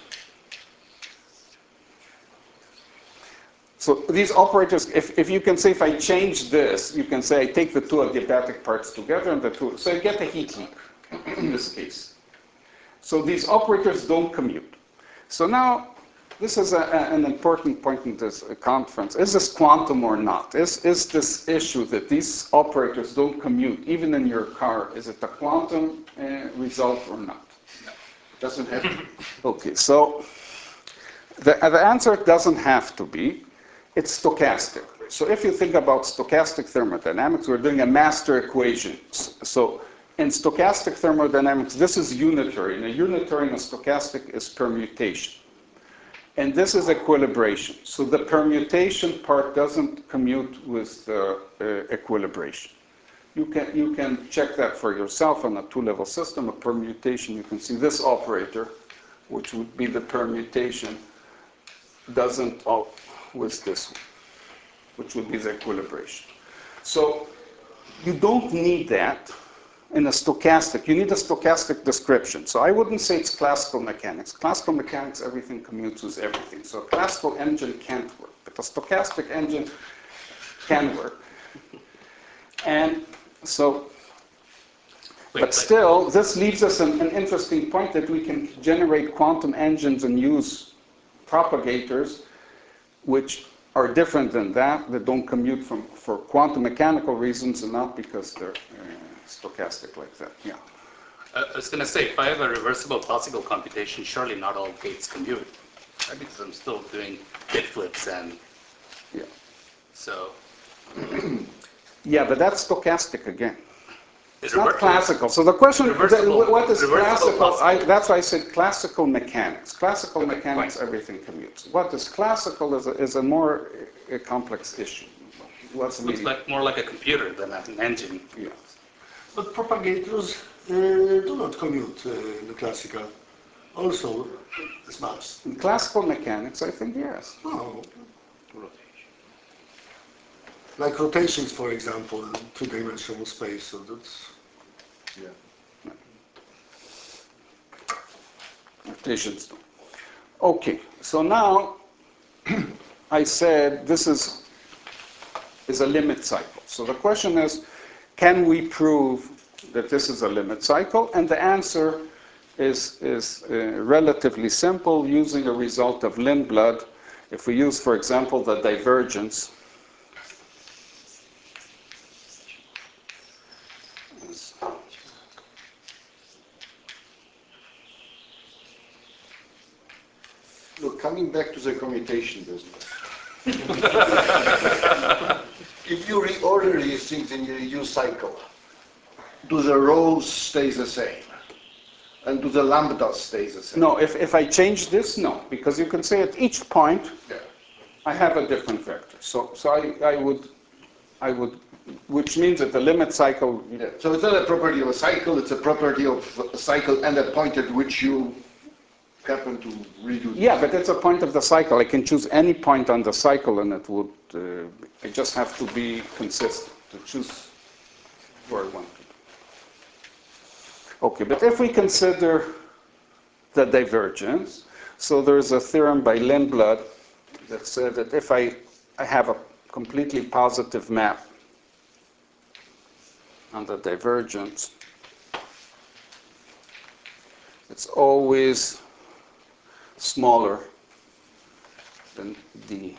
So these operators, if, if you can say, if I change this, you can say I take the two adiabatic parts together and the two, so I get a heat leap in this case. So these operators don't commute. So now, this is a, a, an important point in this uh, conference. Is this quantum or not? Is, is this issue that these operators don't commute, even in your car, is it a quantum uh, result or not? Doesn't have to. Okay, so the, the answer doesn't have to be. It's stochastic. So if you think about stochastic thermodynamics, we're doing a master equation. So in stochastic thermodynamics, this is unitary. And a unitary and a stochastic is permutation. And this is equilibration. So the permutation part doesn't commute with the uh, equilibration. You can, you can check that for yourself on a two-level system. A permutation, you can see this operator, which would be the permutation, doesn't all with this one, which would be the equilibration. So you don't need that in a stochastic. You need a stochastic description. So I wouldn't say it's classical mechanics. Classical mechanics, everything commutes with everything. So a classical engine can't work, but a stochastic engine can work. And so, but still, this leaves us an, an interesting point that we can generate quantum engines and use propagators which are different than that, that don't commute from, for quantum mechanical reasons and not because they're uh, stochastic like that. Yeah. Uh, I was going to say, if I have a reversible classical computation, surely not all gates commute, right? Because I'm still doing bit flips and Yeah. so. Yeah, but that's stochastic again. It's not rever- classical. So the question, the, Reversible- what is reversible classical? classical. I, that's why I said classical mechanics. Classical Okay, mechanics, fine. everything commutes. What is classical is a, is a more uh, complex issue. What's Looks really, like more like a computer than an engine. yeah. But propagators uh, do not commute uh, in the classical. Also, it's mass. In classical mechanics, I think yes. No. Like rotations, for example, in two-dimensional space. So that's Yeah. Rotations. Okay, so now I said this is, is a limit cycle. So the question is, can we prove that this is a limit cycle? And the answer is, is uh, relatively simple using a result of Lindblad. If we use, for example, the divergence, Look, coming back to the commutation business. If you reorder these things in your U cycle, do the rows stay the same? And do the lambdas stay the same? no, if, if I change this, no, because you can say at each point, Yeah. I have a different vector. So, so I, I would, I would, which means that the limit cycle, Yeah. So it's not a property of a cycle, it's a property of a cycle and a point at which you happen to redo. yeah, but it's a point of the cycle. I can choose any point on the cycle and it would, uh, I just have to be consistent to choose where I want to be. Okay, but if we consider the divergence, so there's a theorem by Lindblad that said that if I, I have a completely positive map on the divergence, it's always smaller than D,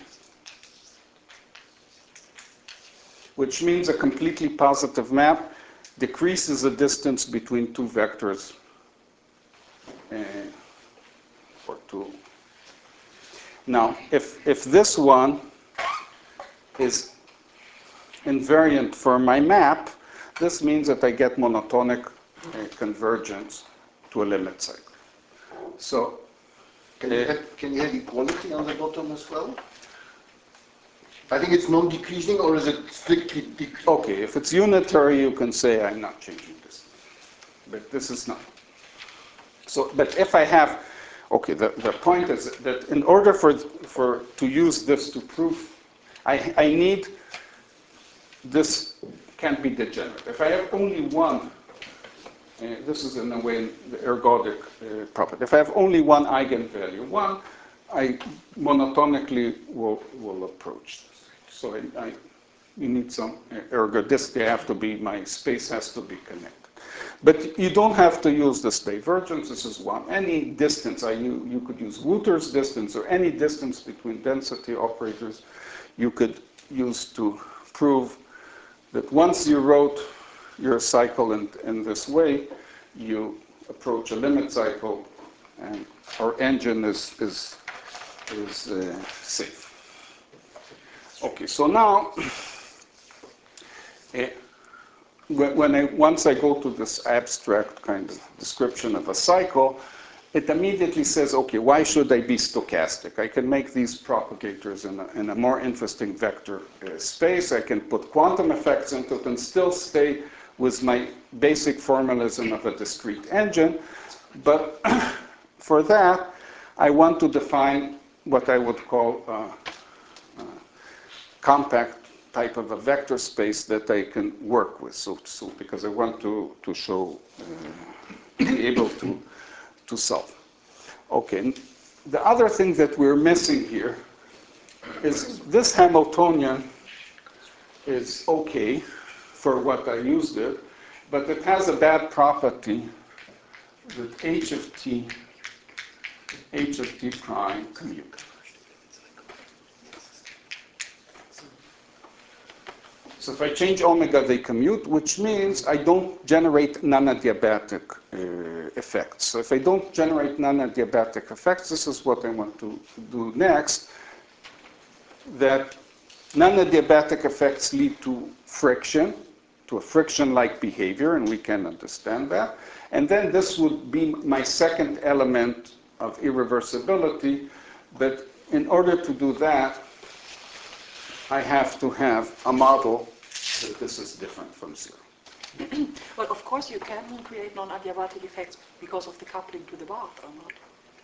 which means a completely positive map decreases the distance between two vectors uh, or two. Now, if, if this one is invariant for my map, this means that I get monotonic uh, convergence to a limit cycle. So, Can you, have, can you have equality on the bottom as well? I think it's non-decreasing, or is it strictly decreasing? okay, if it's unitary, you can say I'm not changing this. But this is not. So, but if I have, okay, the, the point is that in order for, for to use this to prove, I, I need, this can't be degenerate. If I have only one, uh, this is in a way the ergodic uh, property. If I have only one eigenvalue, one, I monotonically will, will approach this. So I, I, you need some ergodicity. I have to be, my space has to be connected. But you don't have to use this divergence. This is one. Any distance, I, you, you could use Wouter's distance or any distance between density operators you could use to prove that once you wrote your cycle in, in this way, you approach a limit cycle and our engine is, is, is uh, safe. Okay, so now, uh, when I, once I go to this abstract kind of description of a cycle, it immediately says, okay, why should I be stochastic? I can make these propagators in a, in a more interesting vector uh, space. I can put quantum effects into it and still stay with my basic formalism of a discrete engine. But for that, I want to define what I would call a, a compact type of a vector space that I can work with. So, so because I want to, to show, uh, be able to, to solve. Okay, the other thing that we're missing here is this Hamiltonian is okay for what I used it, but it has a bad property that h of t, h of t prime commute. So if I change omega, they commute, which means I don't generate non-adiabatic uh, effects. So if I don't generate non-adiabatic effects, this is what I want to do next, that non-adiabatic effects lead to friction, to a friction-like behavior, and we can understand that. And then this would be my second element of irreversibility, but in order to do that, I have to have a model that this is different from zero. Well, of course you can create non-adiabatic effects because of the coupling to the bath, or not?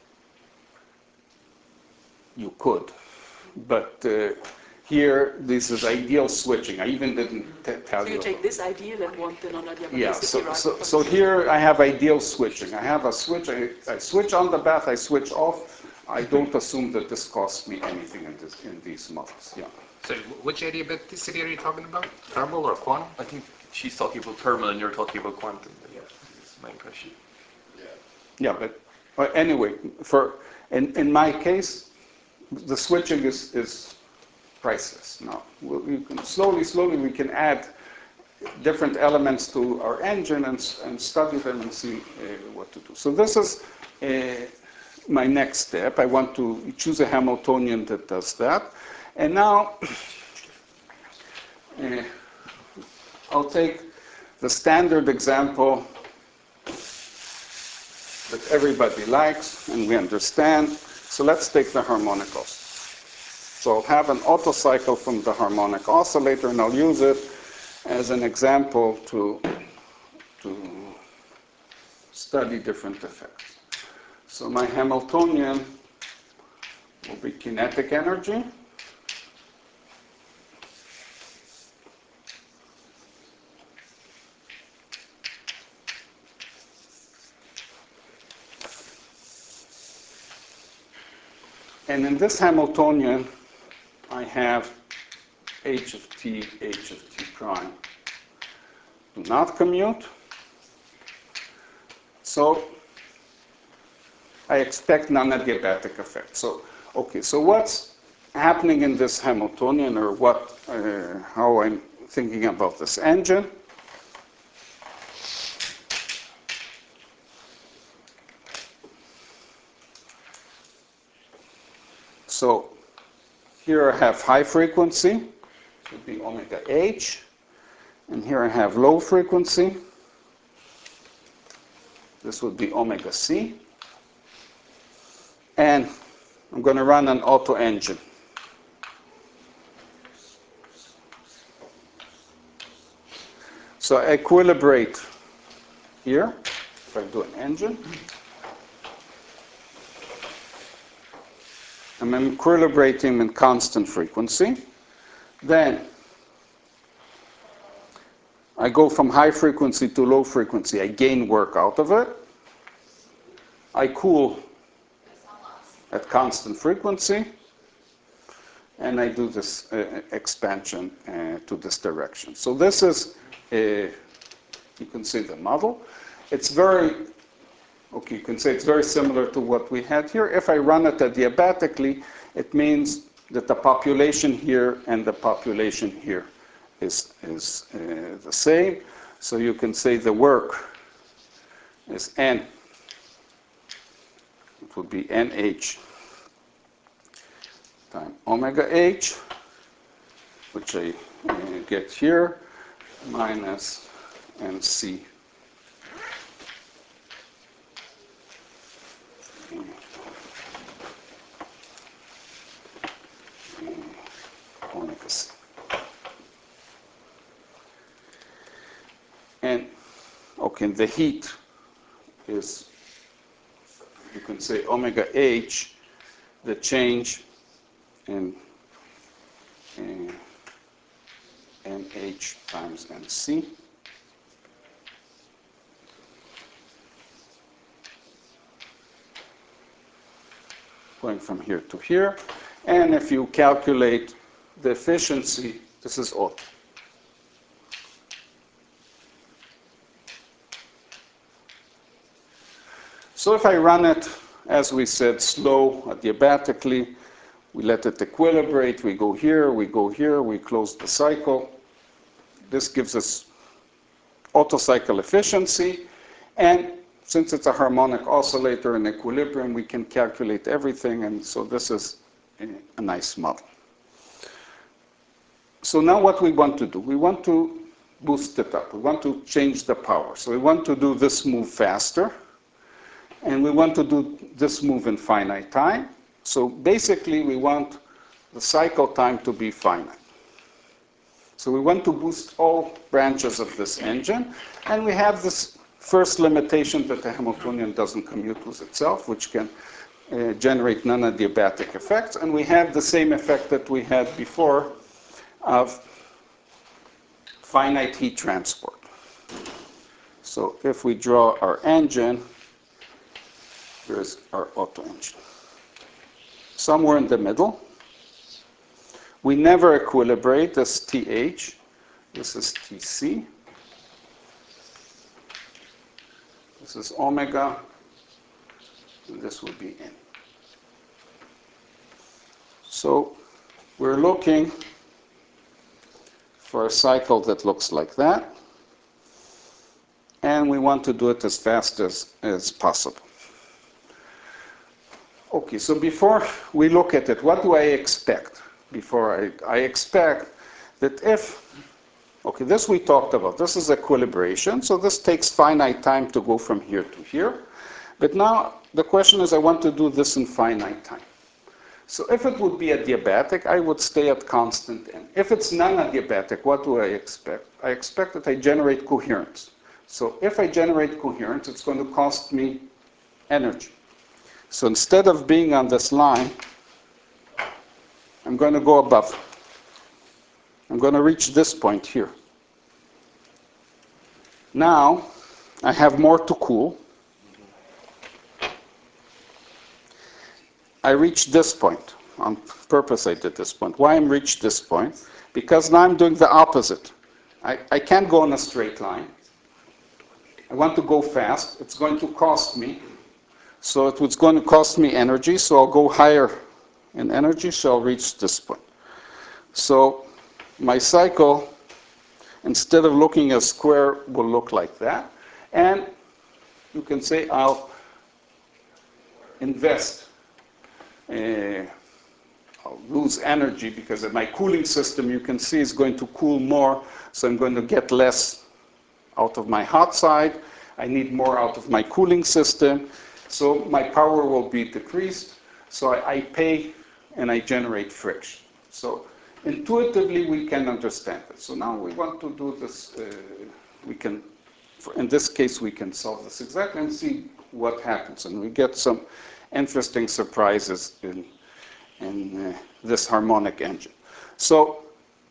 You could, but uh, here this is ideal switching. I even didn't t tell you. So you take this ideal and want the non-adiabaticity, Yeah, so, right? so, so here I have ideal switching. I have a switch, I, I switch on the bath, I switch off. I don't assume that this costs me anything in, this, in these models. Yeah. So which adiabaticity are you talking about? Thermal or quantum? I think she's talking about thermal and you're talking about quantum. Yeah, that's my impression. Yeah, but, but anyway, for in, in my case, the switching is, is priceless. Now, we'll, we can slowly, slowly we can add different elements to our engine and, and study them and see uh, what to do. So this is uh, my next step. I want to choose a Hamiltonian that does that. And now uh, I'll take the standard example that everybody likes and we understand. So let's take the harmonic oscillator. So I'll have an autocycle from the harmonic oscillator and I'll use it as an example to, to study different effects. So my Hamiltonian will be kinetic energy. And in this Hamiltonian, I have h of t, h of t prime do not commute. So I expect non-adiabatic effect. So, okay, so what's happening in this Hamiltonian, or what, uh, how I'm thinking about this engine? So here I have high frequency, it would be omega h, and here I have low frequency. This would be omega C. And I'm going to run an auto engine. So I equilibrate here, if I do an engine. I'm equilibrating in constant frequency. Then I go from high frequency to low frequency. I gain work out of it. I cool at constant frequency. And I do this uh, expansion uh, to this direction. So this is, uh, you can see the model. It's very, okay, you can say it's very similar to what we had here. If I run it adiabatically, it means that the population here and the population here is, is uh, the same. So you can say the work is N. It would be N H times omega H, which I uh, get here, minus N C omega C. And, okay, the heat is, you can say omega H, the change in uh, N H times N C. Going from here to here. And if you calculate the efficiency, this is auto. So if I run it, as we said, slow, adiabatically, we let it equilibrate, we go here, we go here, we close the cycle. This gives us auto cycle efficiency. And since it's a harmonic oscillator in equilibrium, we can calculate everything. And so this is a nice model. So now what we want to do, we want to boost it up. We want to change the power. So we want to do this move faster. And we want to do this move in finite time. So basically, we want the cycle time to be finite. So we want to boost all branches of this engine. And we have this first limitation that the Hamiltonian doesn't commute with itself, which can uh, generate non-adiabatic effects. And we have the same effect that we had before of finite heat transport. So if we draw our engine, here's our auto engine. Somewhere in the middle. We never equilibrate as T H. This is T C. This is omega. And this would be N. So we're looking for a cycle that looks like that. And we want to do it as fast as, as possible. Okay, so before we look at it, what do I expect? Before I, I expect that if, okay, this we talked about. This is equilibration, so this takes finite time to go from here to here. But now the question is, I want to do this in finite time. So if it would be adiabatic, I would stay at constant n. If it's non-adiabatic, what do I expect? I expect that I generate coherence. So if I generate coherence, it's going to cost me energy. So instead of being on this line, I'm going to go above. I'm going to reach this point here. Now, I have more to cool. I reached this point. On purpose I did this point. Why I'm reached this point? Because now I'm doing the opposite. I, I can't go in a straight line. I want to go fast. It's going to cost me. So it was going to cost me energy, so I'll go higher in energy, so I'll reach this point. So my cycle, instead of looking as square, will look like that. And you can say I'll invest. Uh, I'll lose energy because of my cooling system, you can see, is going to cool more, so I'm going to get less out of my hot side. I need more out of my cooling system, so my power will be decreased, so I, I pay and I generate friction. So intuitively we can understand it. So now we want to do this, uh, we can, for, in this case we can solve this exactly and see what happens, and we get some interesting surprises in, in uh, this harmonic engine. So,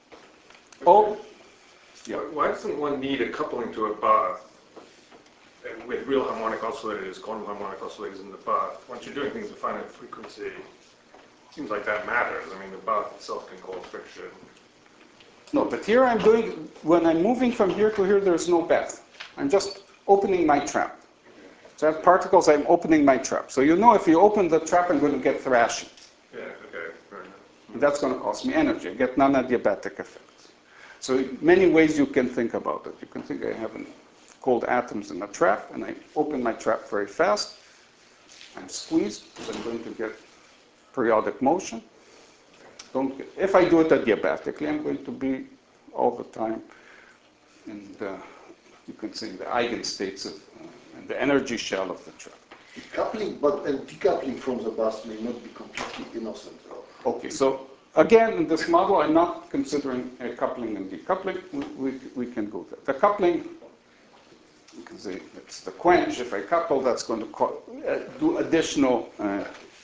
oh, yeah. Why doesn't one need a coupling to a bath? And with real harmonic oscillators, quantum harmonic oscillators in the bath, once you're doing things with finite frequency, it seems like that matters. I mean, the bath itself can cause friction. No, but here I'm doing, when I'm moving from here to here, there's no bath. I'm just opening my trap. So I have particles, I'm opening my trap. So you know if you open the trap, I'm going to get thrashing. Yeah, okay, fair enough. And that's going to cost me energy. I get non-adiabatic effects. So many ways you can think about it. You can think I have cold atoms in a trap, and I open my trap very fast. I'm squeezed, because I'm going to get periodic motion. Don't get, if I do it adiabatically, I'm going to be all the time in the, you can say, the eigenstates of uh, and the energy shell of the trap. Coupling, but and decoupling from the bath may not be completely innocent. Though. Okay, so again, in this model, I'm not considering uh, coupling and decoupling. We, we, we can go there. The coupling, you can say it's the quench. If I couple, that's going to co uh, do additional. Uh,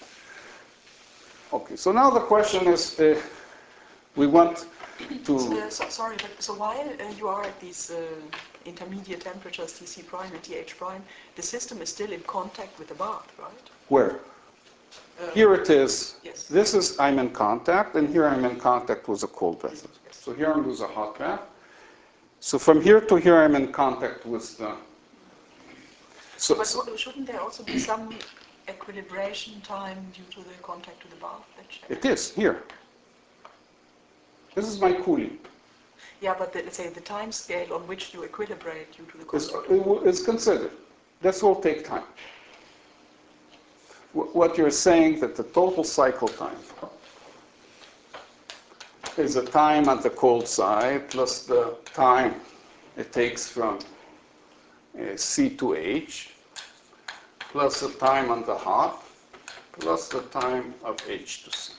okay, so now the question is, uh, we want to. Uh, so, sorry, but so while uh, you are at these uh, intermediate temperatures, T C prime and T H prime, the system is still in contact with the bath, right? Where? Uh, Here it is. Yes. This is I'm in contact, and here I'm in contact with a cold bath. So here I'm with a hot bath. So from here to here I'm in contact with the. So, but so shouldn't there also be some equilibration time due to the contact to the bath? it is here. This is my cooling. Yeah, but the, let's say the time scale on which you equilibrate due to the Is, contact. is considered. This will take time. What you're saying that the total cycle time is the time at the cold side plus the time it takes from uh, C to H plus the time on the hot plus the time of H to C.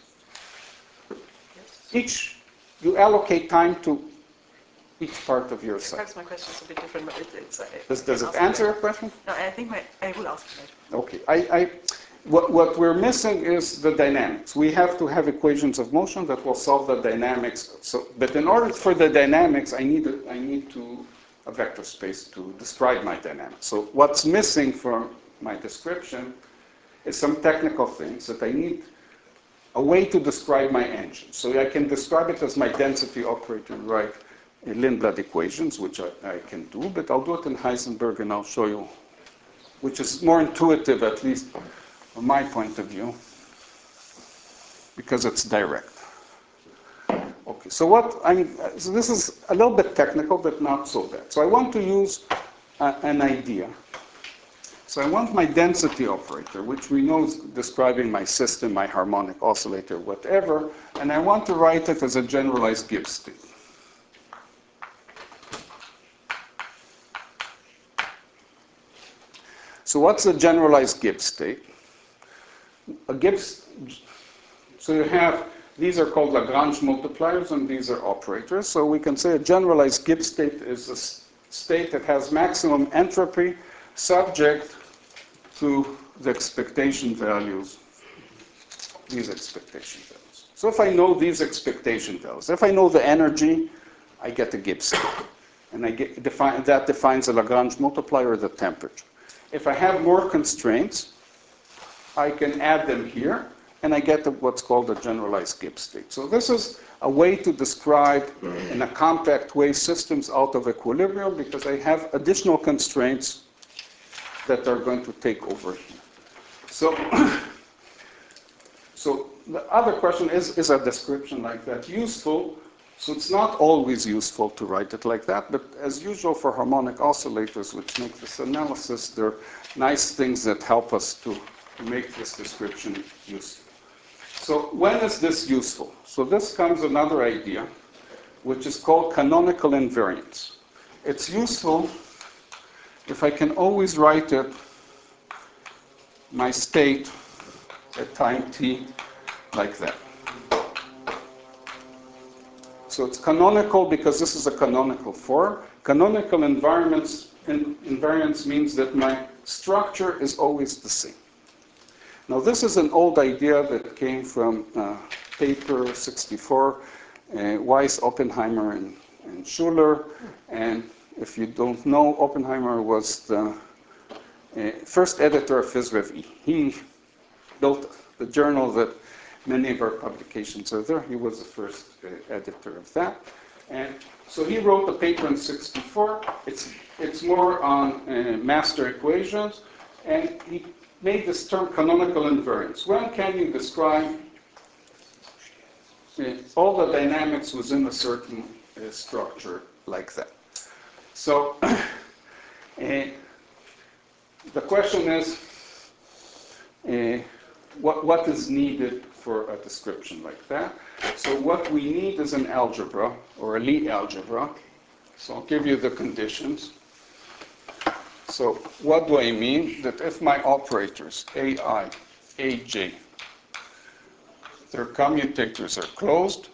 Each, you allocate time to each part of your cycle. Perhaps my question is a bit different, but it, it's... Uh, Does, does it answer your question? No, I think my, I will ask you later. Okay. I, I, what, what we're missing is the dynamics. We have to have equations of motion that will solve the dynamics. So, but in order for the dynamics, I need, a, I need to, a vector space to describe my dynamics. So what's missing from my description is some technical things that I need a way to describe my engine. So I can describe it as my density operator, right? In Lindblad equations, which I, I can do, but I'll do it in Heisenberg, and I'll show you, which is more intuitive, at least from my point of view, because it's direct. Okay, so what I'm, so this is a little bit technical, but not so bad. So I want to use a, an idea. So I want my density operator, which we know is describing my system, my harmonic oscillator, whatever, and I want to write it as a generalized Gibbs state. So what's a generalized Gibbs state? A Gibbs, so you have, these are called Lagrange multipliers, and these are operators. So we can say a generalized Gibbs state is a state that has maximum entropy subject to the expectation values, these expectation values. So if I know these expectation values, if I know the energy, I get a Gibbs state. And I get, define, that defines a Lagrange multiplier, the temperature. If I have more constraints, I can add them here, and I get what's called a generalized Gibbs state. So this is a way to describe, in a compact way, systems out of equilibrium, because I have additional constraints that are going to take over here. So, so the other question is, is a description like that useful? So it's not always useful to write it like that, but as usual for harmonic oscillators, which make this analysis, there are nice things that help us to make this description useful. So when is this useful? So this comes another idea, which is called canonical invariance. It's useful if I can always write it, my state at time t, like that. So it's canonical because this is a canonical form. Canonical environments, in, invariance means that my structure is always the same. Now this is an old idea that came from uh, paper sixty-four, uh, Weiss, Oppenheimer, and, and Schuller. And if you don't know, Oppenheimer was the uh, first editor of PhysRev. He built the journal that many of our publications are there. He was the first uh, editor of that. And so he wrote the paper in sixty-four. It's, it's more on uh, master equations. And he made this term canonical invariance. When can you describe uh, all the dynamics within a certain uh, structure like that? So uh, the question is, uh, what, what is needed for a description like that? So what we need is an algebra, or a Lie algebra. So I'll give you the conditions. So what do I mean? That if my operators, A I, A J, their commutators are closed,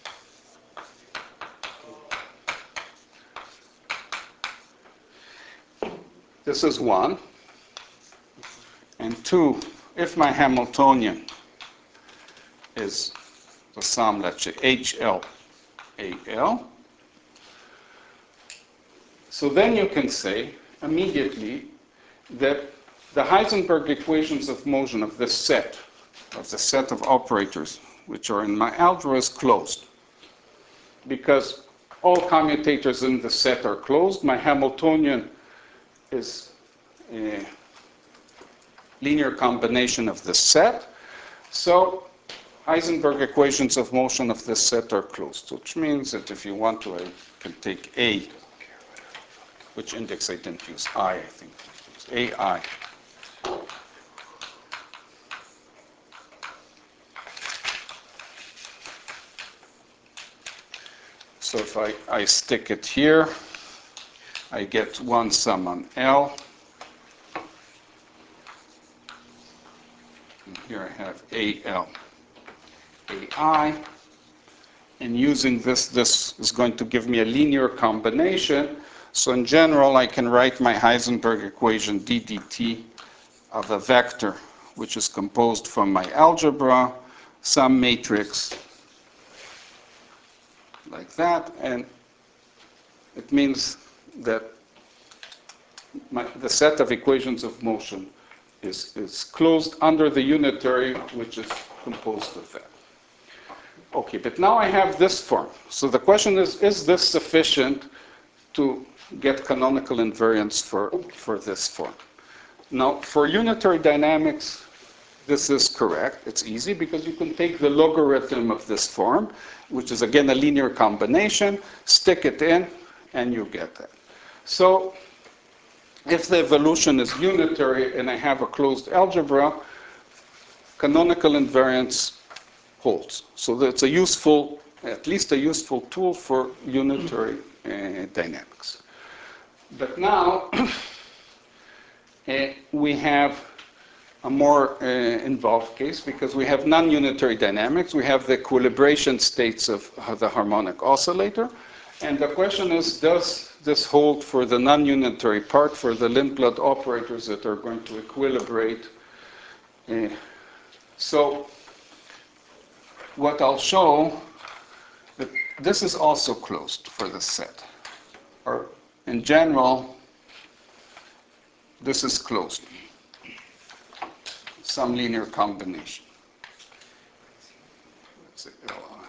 this is one. And two, if my Hamiltonian is the sum, let's say, H L A L, so then you can say immediately that the Heisenberg equations of motion of this set, of the set of operators which are in my algebra, is closed. Because all commutators in the set are closed, my Hamiltonian is a linear combination of the set. So Heisenberg equations of motion of this set are closed, which means that if you want to, I can take A, which index I didn't use, I, I think, A I. So if I, I stick it here, I get one sum on L. And here I have A L, A I. And using this, this is going to give me a linear combination. So in general, I can write my Heisenberg equation d dt of a vector, which is composed from my algebra, some matrix, like that. And it means that my, the set of equations of motion is, is closed under the unitary, which is composed of that. Okay, but now I have this form. So the question is, is this sufficient to get canonical invariance for, for this form? Now, for unitary dynamics, this is correct. It's easy because you can take the logarithm of this form, which is again a linear combination, stick it in, and you get that. So if the evolution is unitary and I have a closed algebra, canonical invariance holds. So that's a useful, at least a useful tool for unitary uh, dynamics. But now uh, we have a more uh, involved case because we have non-unitary dynamics. We have the equilibration states of the harmonic oscillator. And the question is, does this hold for the non-unitary part, for the Lindblad operators that are going to equilibrate? Uh, so what I'll show, that this is also closed for the set. Or in general, this is closed. Some linear combination. Let's say L I.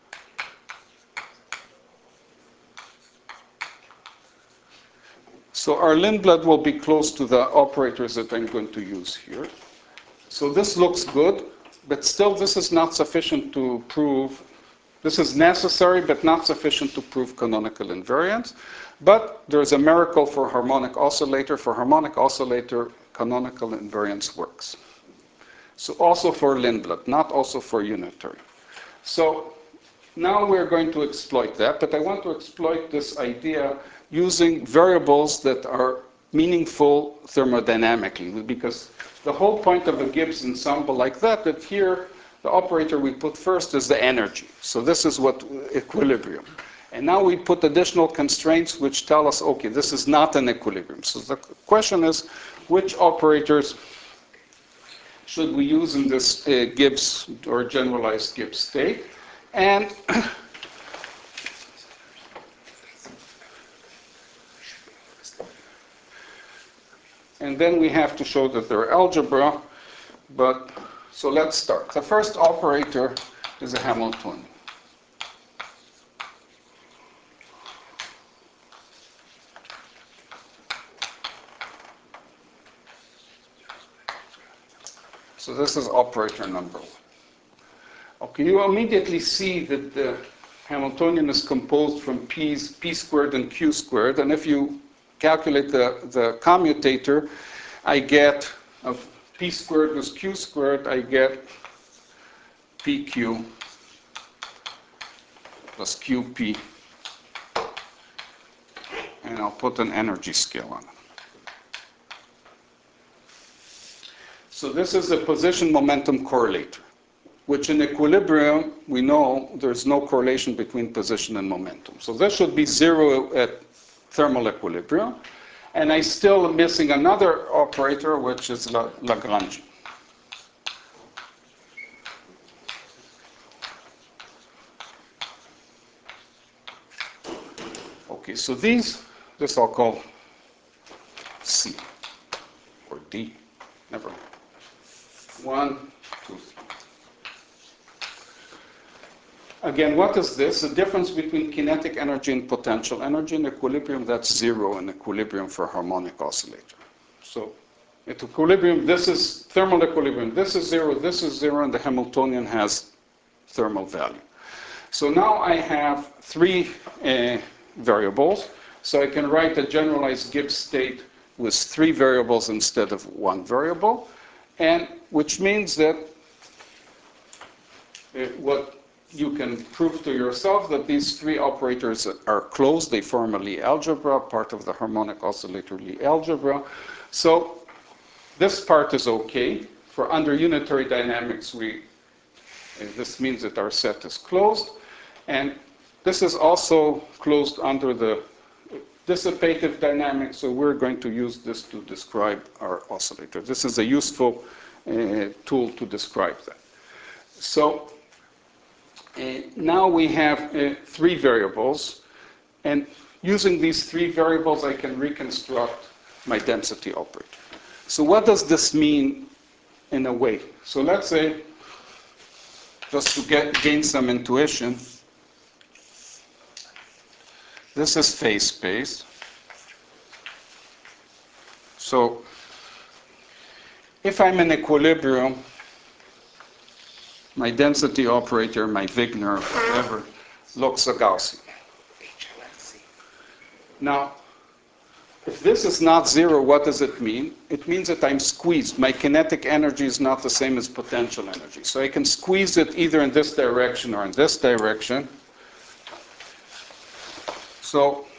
So our Lindblad will be close to the operators that I'm going to use here. So this looks good, but still this is not sufficient to prove. This is necessary, but not sufficient to prove canonical invariance. But there's a miracle for harmonic oscillator. For harmonic oscillator, canonical invariance works. So also for Lindblad, not also for unitary. So now we're going to exploit that, but I want to exploit this idea using variables that are meaningful thermodynamically, because the whole point of a Gibbs ensemble like that, that here the operator we put first is the energy. So this is what equilibrium. And now we put additional constraints which tell us, okay, this is not an equilibrium. So the question is, which operators should we use in this uh, Gibbs or generalized Gibbs state? And and then we have to show that they're algebra. But so let's start. The first operator is a Hamiltonian. So this is operator number one. Okay, you immediately see that the Hamiltonian is composed from p's, p squared and q squared. And if you calculate the, the commutator, I get of p squared plus q squared, I get pq plus qp. And I'll put an energy scale on it. So this is the position momentum correlator, which in equilibrium, we know there's no correlation between position and momentum. So this should be zero at thermal equilibrium. And I still am missing another operator, which is La- Lagrangian. Okay, so these, this I'll call C or D, never mind. One, two, three. Again, what is this? The difference between kinetic energy and potential energy in equilibrium, that's zero in equilibrium for a harmonic oscillator. So at equilibrium, this is thermal equilibrium. This is zero, this is zero, and the Hamiltonian has thermal value. So now I have three uh, variables. So I can write a generalized Gibbs state with three variables instead of one variable. And which means that uh, what you can prove to yourself that these three operators are closed. They form a Lie algebra, part of the harmonic oscillator Lie algebra. So this part is okay. For under unitary dynamics, we uh, this means that our set is closed. And this is also closed under the dissipative dynamics, so we're going to use this to describe our oscillator. This is a useful uh, tool to describe that. So uh, now we have uh, three variables, and using these three variables, I can reconstruct my density operator. So what does this mean in a way? So let's say, just to get, gain some intuition, this is phase space. So if I'm in equilibrium, my density operator, my Wigner, whatever, looks a Gaussian. Now, if this is not zero, what does it mean? It means that I'm squeezed. My kinetic energy is not the same as potential energy. So I can squeeze it either in this direction or in this direction. So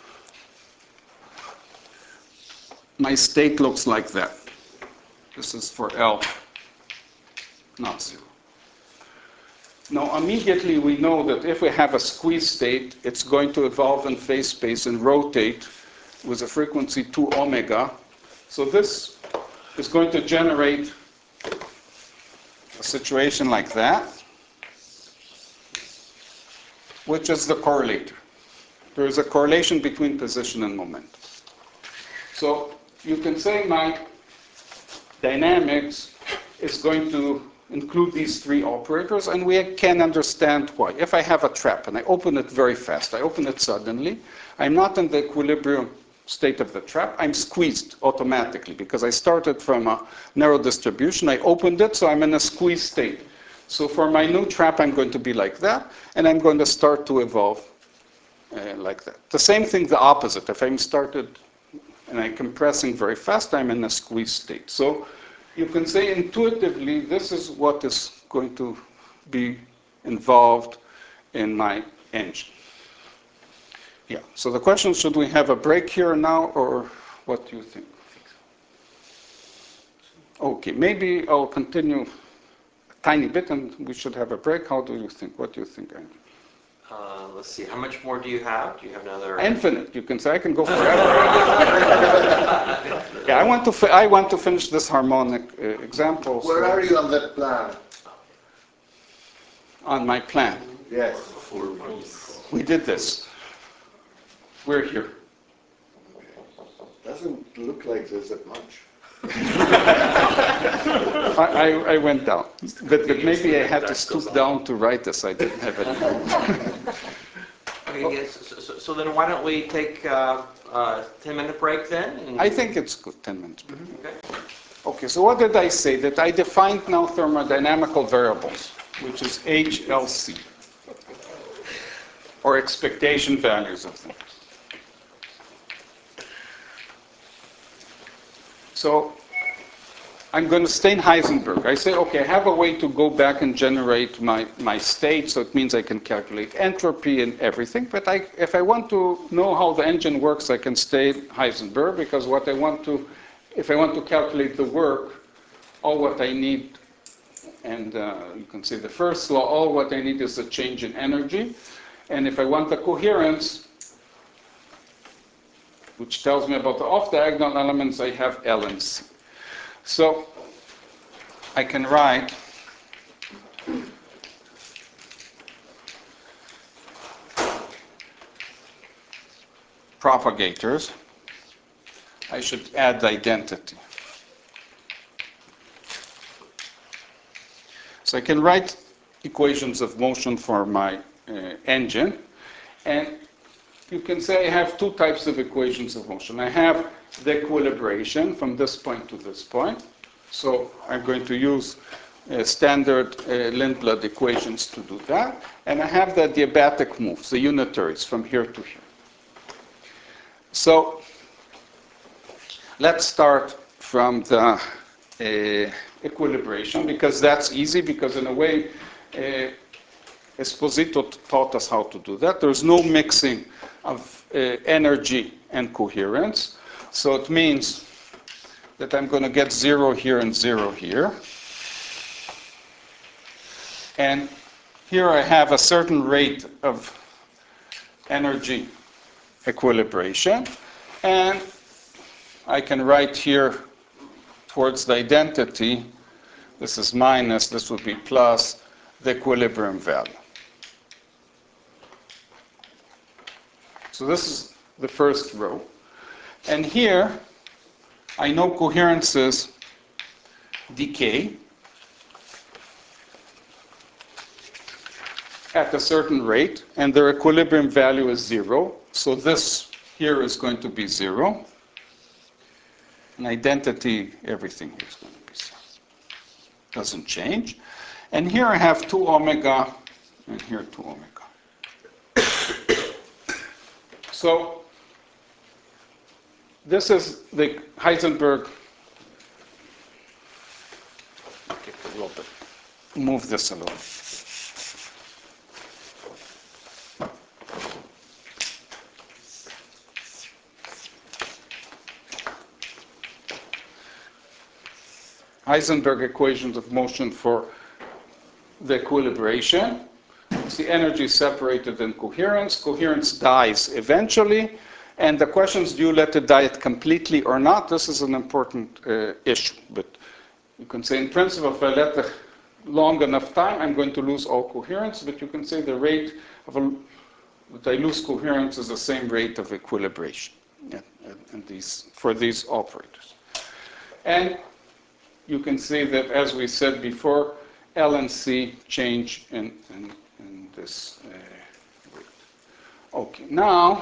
my state looks like that. This is for L, not zero. Now, immediately we know that if we have a squeeze state, it's going to evolve in phase space and rotate with a frequency two omega. So this is going to generate a situation like that, which is the correlator. There is a correlation between position and momentum. So you can say my dynamics is going to include these three operators, and we can understand why. If I have a trap and I open it very fast, I open it suddenly, I'm not in the equilibrium state of the trap, I'm squeezed automatically because I started from a narrow distribution, I opened it, so I'm in a squeeze state. So for my new trap, I'm going to be like that, and I'm going to start to evolve uh, like that. The same thing, the opposite. If I'm started and I'm compressing very fast, I'm in a squeeze state. So you can say intuitively, this is what is going to be involved in my engine. Yeah, so the question, should we have a break here now, or What do you think? Okay, maybe I'll continue a tiny bit and we should have a break. How do you think? What do you think, Andrew? Uh, let's see, how much more do you have? Do you have another? Infinite. You can say I can go forever. Yeah, I want to. Fi- I want to finish this harmonic uh, example. Where so are you on that plan? On my plan, Yes. we did this. We're here. Doesn't look like there's that much. I, I, I went down, but, but maybe I had to stoop down to write this. I didn't have any room. Okay, yes, so, so, so then why don't we take uh, a ten minute break then? And- I think it's good. Ten minutes. Okay. Okay. So what did I say? That I defined now thermodynamical variables, which is H L C, or expectation values of things. So I'm going to stay in Heisenberg. I say, okay, I have a way to go back and generate my, my state, so it means I can calculate entropy and everything. But I, if I want to know how the engine works, I can stay in Heisenberg, because what I want to, if I want to calculate the work, all what I need, and uh, you can see the first law, all what I need is a change in energy. And if I want the coherence, which tells me about the off-diagonal elements, I have L and C. So I can write propagators. I should add the identity. So I can write equations of motion for my uh, engine, and you can say I have two types of equations of motion. I have the equilibration from this point to this point. So I'm going to use uh, standard uh, Lindblad equations to do that. And I have the adiabatic moves, the unitaries from here to here. So let's start from the uh, equilibration, because that's easy, because in a way uh, Esposito taught us how to do that. There's no mixing of uh, energy and coherence. So it means that I'm going to get zero here and zero here. And here I have a certain rate of energy equilibration. And I can write here towards the identity, this is minus, this would be plus, the equilibrium value. So this is the first row. And here, I know coherences decay at a certain rate, and their equilibrium value is zero. So this here is going to be zero. And identity, everything here is going to be zero. Doesn't change. And here I have two omega, and here two omega. So this is the Heisenberg. Okay, a little bit. Move this a little. Heisenberg equations of motion for the equilibration. The energy is separated in coherence. Coherence dies eventually. And the question is, do you let it die completely or not? This is an important uh, issue. But you can say, in principle, if I let it long enough time, I'm going to lose all coherence. But you can say the rate of a, that I lose coherence is the same rate of equilibration yeah, and these, for these operators. And you can see that, as we said before, L and C change in, in, in this uh, rate. Okay, now,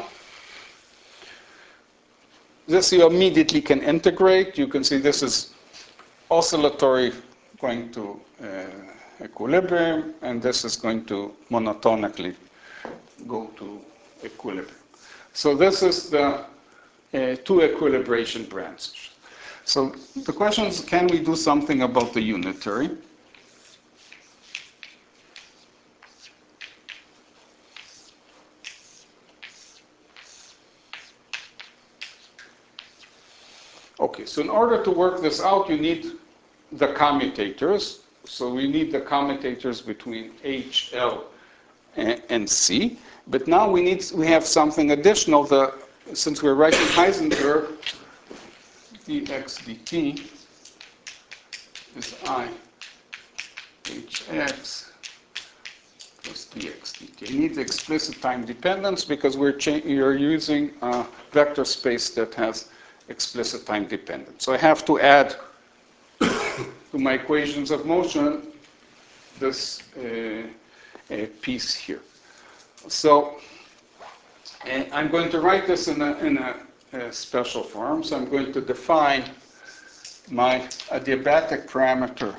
this you immediately can integrate. You can see this is oscillatory going to uh, equilibrium, and this is going to monotonically go to equilibrium. So this is the uh, two equilibration branches. So the question is, can we do something about the unitary? Okay, so in order to work this out, you need the commutators. So we need the commutators between H, L, and, and C. But now we need we have something additional. The since we're writing Heisenberg, dx dt is I hx plus dx dt. It needs explicit time dependence because we're cha- you're using a vector space that has explicit time dependence. So I have to add to my equations of motion this uh, uh, piece here. So uh, I'm going to write this in a, in a, a special form. So I'm going to define my adiabatic parameter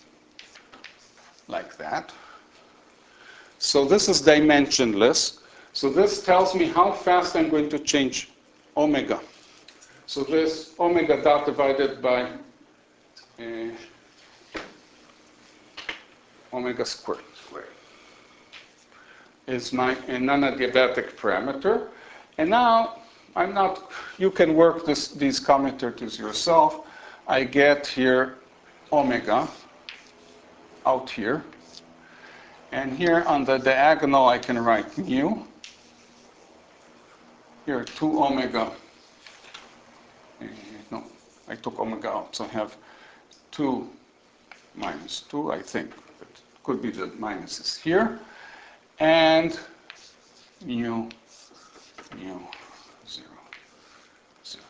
like that. So this is dimensionless. So this tells me how fast I'm going to change omega. So this omega dot divided by uh, omega squared is my uh, non-adiabatic parameter. And now I'm not, you can work this, these commutators yourself. I get here omega out here. And here on the diagonal I can write mu. Here two omega. Uh, no, I took omega out, so I have two minus two, I think. But it could be the minuses here. And mu, mu, zero, zero.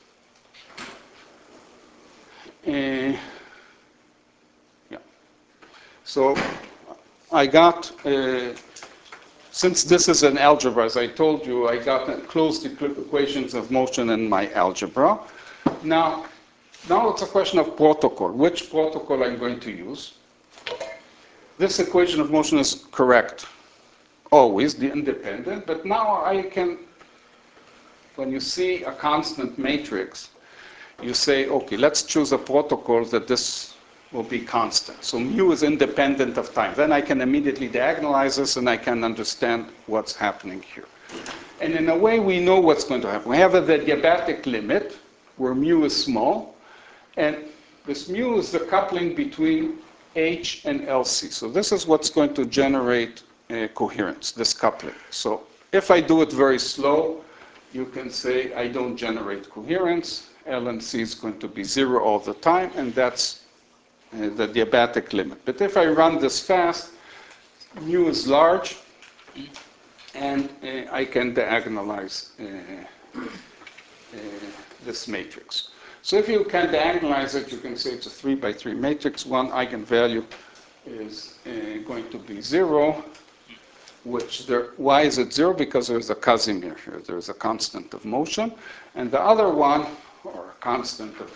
Uh, yeah. So I got, uh, since this is an algebra, as I told you, I got closed equations of motion in my algebra. Now, now it's a question of protocol. Which protocol I'm going to use? This equation of motion is correct, always, the independent. But now I can, when you see a constant matrix, you say, okay, let's choose a protocol that this will be constant. So mu is independent of time. Then I can immediately diagonalize this and I can understand what's happening here. And in a way, we know what's going to happen. We have a adiabatic limit where mu is small. And this mu is the coupling between H and L C. So this is what's going to generate uh, coherence, this coupling. So if I do it very slow, you can say I don't generate coherence. L and C is going to be zero all the time, and that's uh, the adiabatic limit. But if I run this fast, mu is large, and uh, I can diagonalize uh, uh, this matrix. So if you can diagonalize it, you can say it's a three by three matrix. One eigenvalue is uh, going to be zero, which there, why is it zero? Because there's a Casimir here. There's a constant of motion. And the other one, or a constant of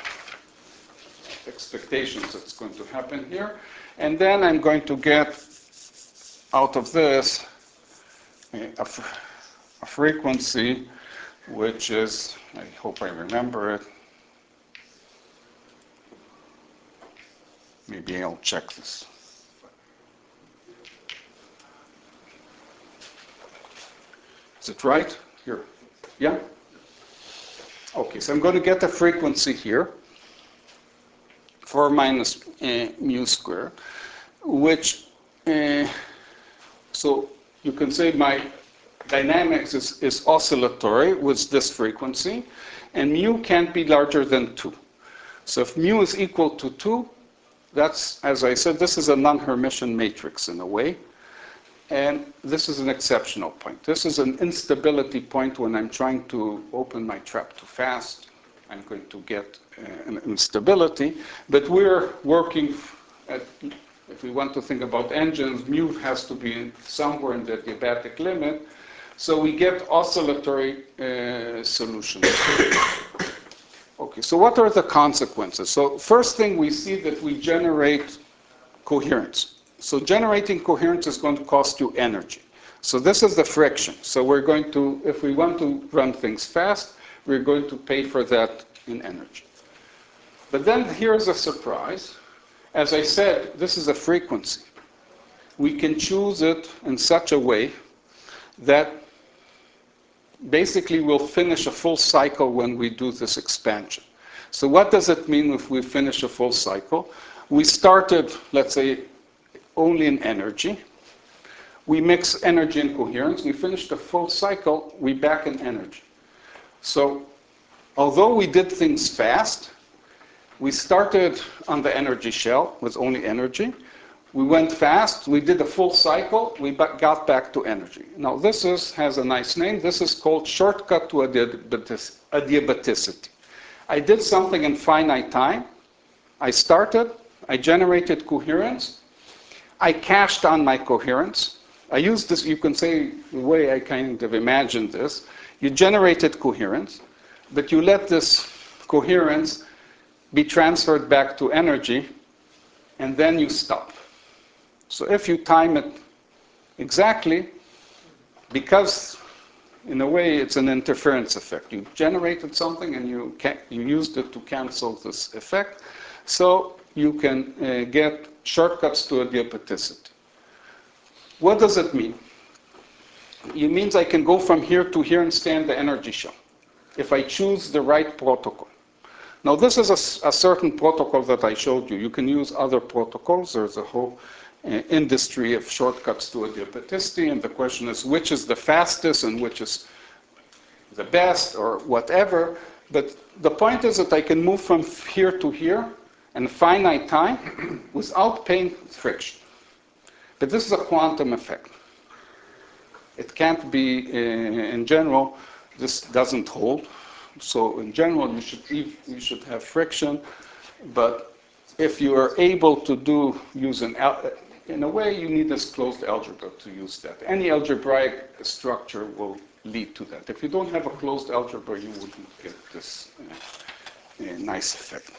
expectations that's going to happen here. And then I'm going to get out of this a, a frequency, which is, I hope I remember it. Maybe I'll check this. Is it right? Here. Yeah? Okay, so I'm going to get a frequency here, four minus uh, mu squared, which, uh, so you can say my dynamics is, is oscillatory with this frequency, and mu can't be larger than two. So if mu is equal to two, that's, as I said, this is a non-Hermitian matrix in a way. And this is an exceptional point. This is an instability point when I'm trying to open my trap too fast. I'm going to get uh, an instability. But we're working at, if we want to think about engines, mu has to be somewhere in the adiabatic limit. So we get oscillatory uh, solutions. Okay, so what are the consequences? So first thing, we see that we generate coherence. So generating coherence is going to cost you energy. So this is the friction. So we're going to, if we want to run things fast, we're going to pay for that in energy. But then here's a surprise. As I said, this is a frequency. We can choose it in such a way that basically we'll finish a full cycle when we do this expansion. So what does it mean if we finish a full cycle? We started, let's say, only in energy. We mix energy and coherence. We finished a full cycle, we back in energy. So although we did things fast, we started on the energy shell with only energy. We went fast, we did a full cycle, we got back to energy. Now this is, has a nice name. This is called shortcut to adiabatic- adiabaticity. I did something in finite time. I started, I generated coherence, I cashed on my coherence. I used this, you can say, the way I kind of imagined this. You generated coherence, but you let this coherence be transferred back to energy, and then you stop. So if you time it exactly, because in a way it's an interference effect. You generated something and you, ca- you used it to cancel this effect, so you can uh, get shortcuts to adiabaticity. What does it mean? It means I can go from here to here and stay in the energy shell if I choose the right protocol. Now this is a, a certain protocol that I showed you. You can use other protocols. There's a whole uh, industry of shortcuts to adiabaticity, and the question is which is the fastest and which is the best or whatever. But the point is that I can move from here to here in a finite time without paying friction. But this is a quantum effect. It can't be, uh, in general, this doesn't hold. So in general, you should, you should have friction. But if you are able to do, use an, in a way, you need this closed algebra to use that. Any algebraic structure will lead to that. If you don't have a closed algebra, you wouldn't get this uh, uh, nice effect.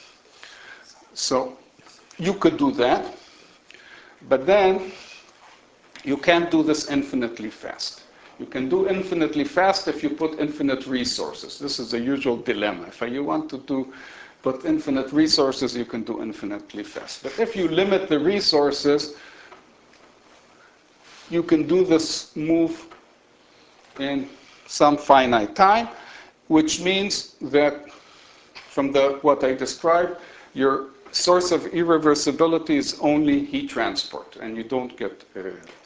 So you could do that. But then you can't do this infinitely fast. You can do infinitely fast if you put infinite resources. This is a usual dilemma. If you want to do, put infinite resources, you can do infinitely fast. But if you limit the resources, you can do this move in some finite time, which means that from the, what I described, your source of irreversibility is only heat transport, and you don't get uh,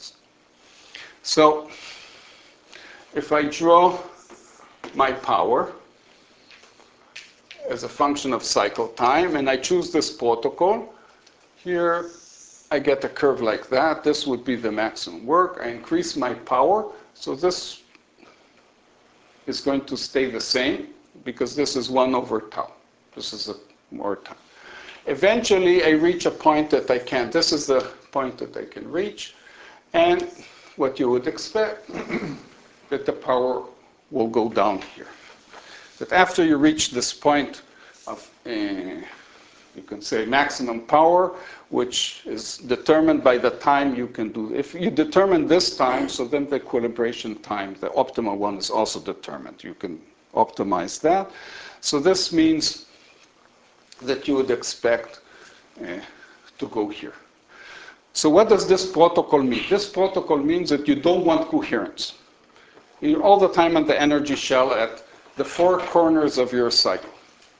so if I draw my power as a function of cycle time, and I choose this protocol, here I get a curve like that. This would be the maximum work. I increase my power, so this is going to stay the same, because this is one over tau. This is a more tau. Eventually, I reach a point that I can't. This is the point that I can reach. And what you would expect, that the power will go down here. That after you reach this point of, uh, you can say, maximum power, which is determined by the time you can do. If you determine this time, so then the equilibration time, the optimal one, is also determined. You can optimize that. So this means that you would expect uh, to go here. So what does this protocol mean? This protocol means that you don't want coherence. You're all the time on the energy shell at the four corners of your cycle.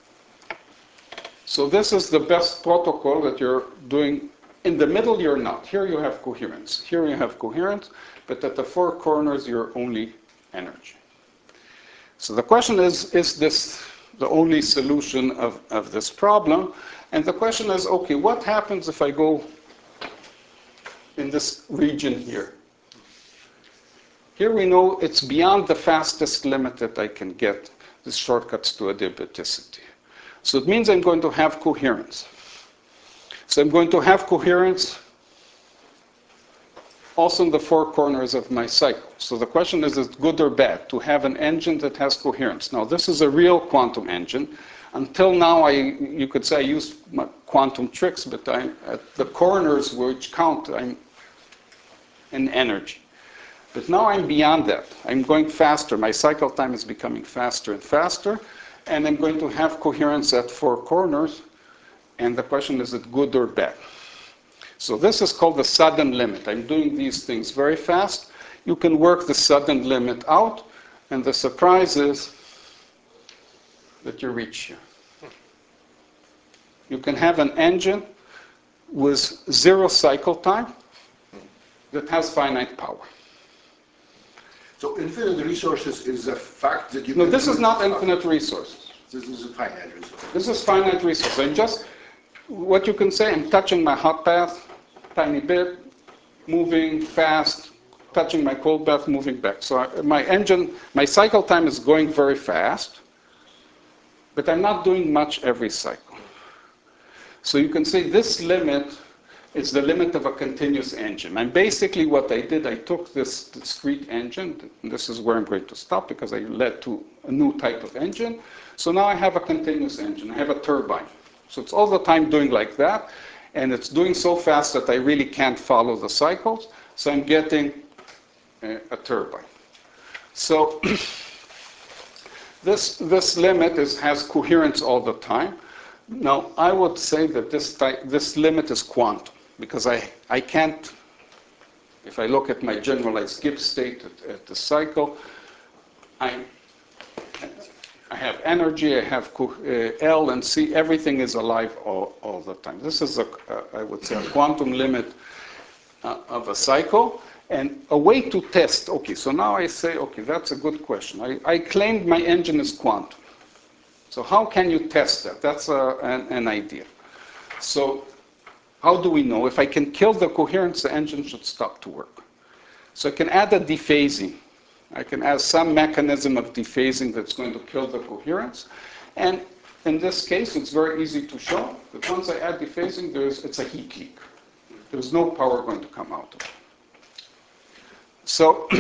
So this is the best protocol that you're doing. In the middle, you're not. Here you have coherence. Here you have coherence, but at the four corners, you're only energy. So the question is, is this the only solution of, of this problem? And the question is, okay, what happens if I go in this region here? Here we know it's beyond the fastest limit that I can get, these shortcuts to adiabaticity. So it means I'm going to have coherence. So I'm going to have coherence also in the four corners of my cycle. So the question is, is it good or bad to have an engine that has coherence? Now, this is a real quantum engine. Until now, I, you could say I used my quantum tricks, but I'm at the corners which count, I'm in energy. But now I'm beyond that. I'm going faster. My cycle time is becoming faster and faster, and I'm going to have coherence at four corners. And the question is, is it good or bad? So this is called the sudden limit. I'm doing these things very fast. You can work the sudden limit out, and the surprise is that you reach here. you can have an engine with zero cycle time that has finite power. So infinite resources is a fact that you No, can this do is it- not infinite resources. This is a finite resource. This is finite resources. I'm just, what you can say, I'm touching my hot bath, tiny bit, moving fast, touching my cold bath, moving back. So I, my engine, my cycle time is going very fast, but I'm not doing much every cycle. So you can say this limit is the limit of a continuous engine. And basically what I did, I took this discrete engine, and this is where I'm going to stop because I led to a new type of engine. So now I have a continuous engine, I have a turbine. So it's all the time doing like that, and it's doing so fast that I really can't follow the cycles, so I'm getting a, a turbine. So this, this limit is, has coherence all the time. Now, I would say that this, type, this limit is quantum, because I, I can't, if I look at my generalized Gibbs state at, at the cycle, I, I have energy, I have uh, L and C, everything is alive all, all the time. This is, a, uh, I would say, a quantum limit uh, of a cycle. And a way to test, okay, so now I say, okay, that's a good question. I, I claimed my engine is quantum. So how can you test that? That's a, an, an idea. So how do we know? If I can kill the coherence, the engine should stop to work. So I can add a dephasing. I can add some mechanism of dephasing that's going to kill the coherence. And in this case, it's very easy to show that once I add dephasing, there's, it's a heat leak. There's no power going to come out of it. So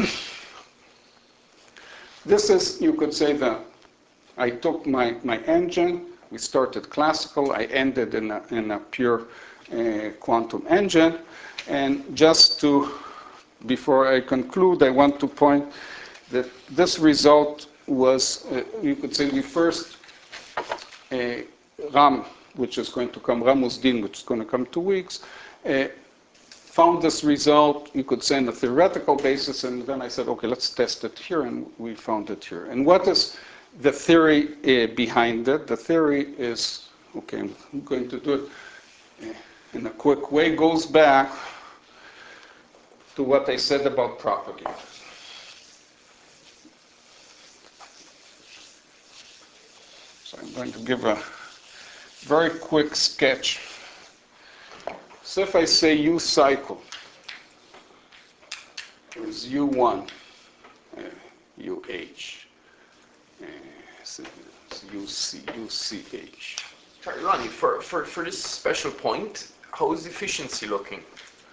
this is, you could say, that I took my, my engine, we started classical, I ended in a, in a pure uh, quantum engine. And just to, before I conclude, I want to point that this result was, uh, you could say, the first uh, Ram, which is going to come, Ramusdin, which is going to come two weeks, uh, found this result, you could say, on a theoretical basis, and then I said, okay, let's test it here, and we found it here. And what is the theory uh, behind it? The theory is, okay, I'm going to do it uh, in a quick way, goes back to what I said about propagators. So I'm going to give a very quick sketch. So if I say U cycle is U one, uh, U H, uh, so U C, U C H. Sorry, Ronnie, for, for, for this special point, how is efficiency looking?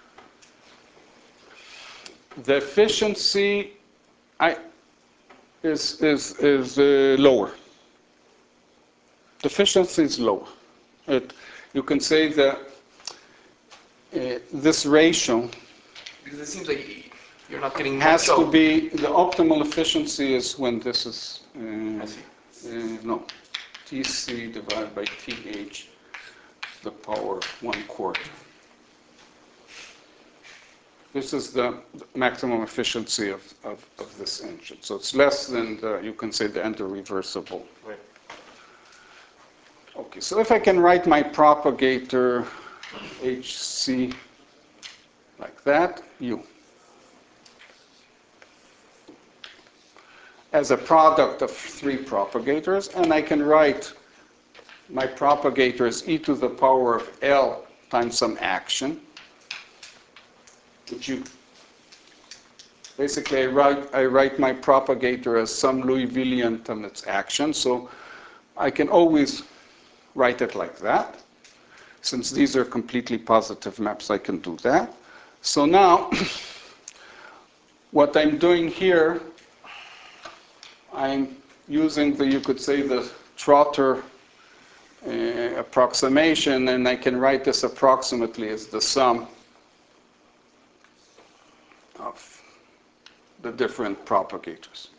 The efficiency I, is, is, is uh, lower. The efficiency is lower. It, you can say that uh, this ratio Because it seems like you're not getting has much to out. be, the optimal efficiency is when this is, uh, I see. uh, no, T C divided by T H, the power of one quarter. This is the maximum efficiency of, of, of this engine. So it's less than, the, you can say, the enter-reversible. Right. Okay, so if I can write my propagator H C like that, U, as a product of three propagators, and I can write my propagator as e to the power of L times some action, which you basically I write, I write my propagator as some Liouvillean times its action, so I can always write it like that. Since these are completely positive maps, I can do that. So now, what I'm doing here, I'm using the, you could say, the Trotter uh, approximation, and I can write this approximately as the sum of the different propagators.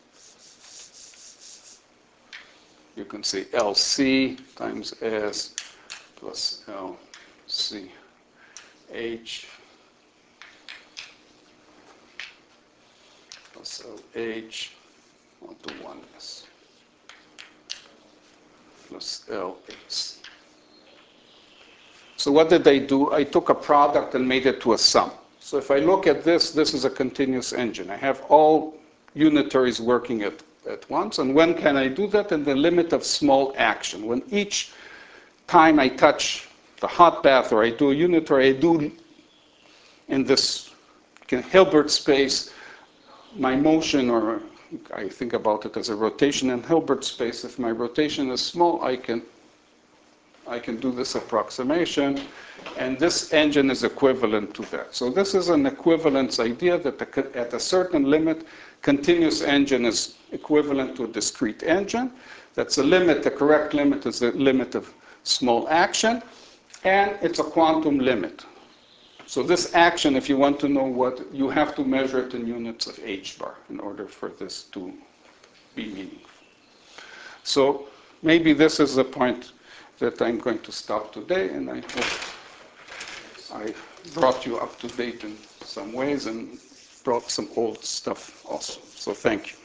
You can say L C times S plus L C H plus L H onto one S plus L X. So what did I do? I took a product and made it to a sum. So if I look at this, this is a continuous engine. I have all unitaries working at, at once. And when can I do that? In the limit of small action. When each time I touch the hot bath or I do a unitary, I do in this Hilbert space my motion, or I think about it as a rotation in Hilbert space. If my rotation is small, I can I can do this approximation, and this engine is equivalent to that. So this is an equivalence idea that the, at a certain limit, continuous engine is equivalent to a discrete engine. That's a limit. The correct limit is the limit of small action, and it's a quantum limit. So this action, if you want to know what, you have to measure it in units of h bar in order for this to be meaningful. So maybe this is the point that I'm going to stop today, and I hope I brought you up to date in some ways and brought some old stuff also. So thank you.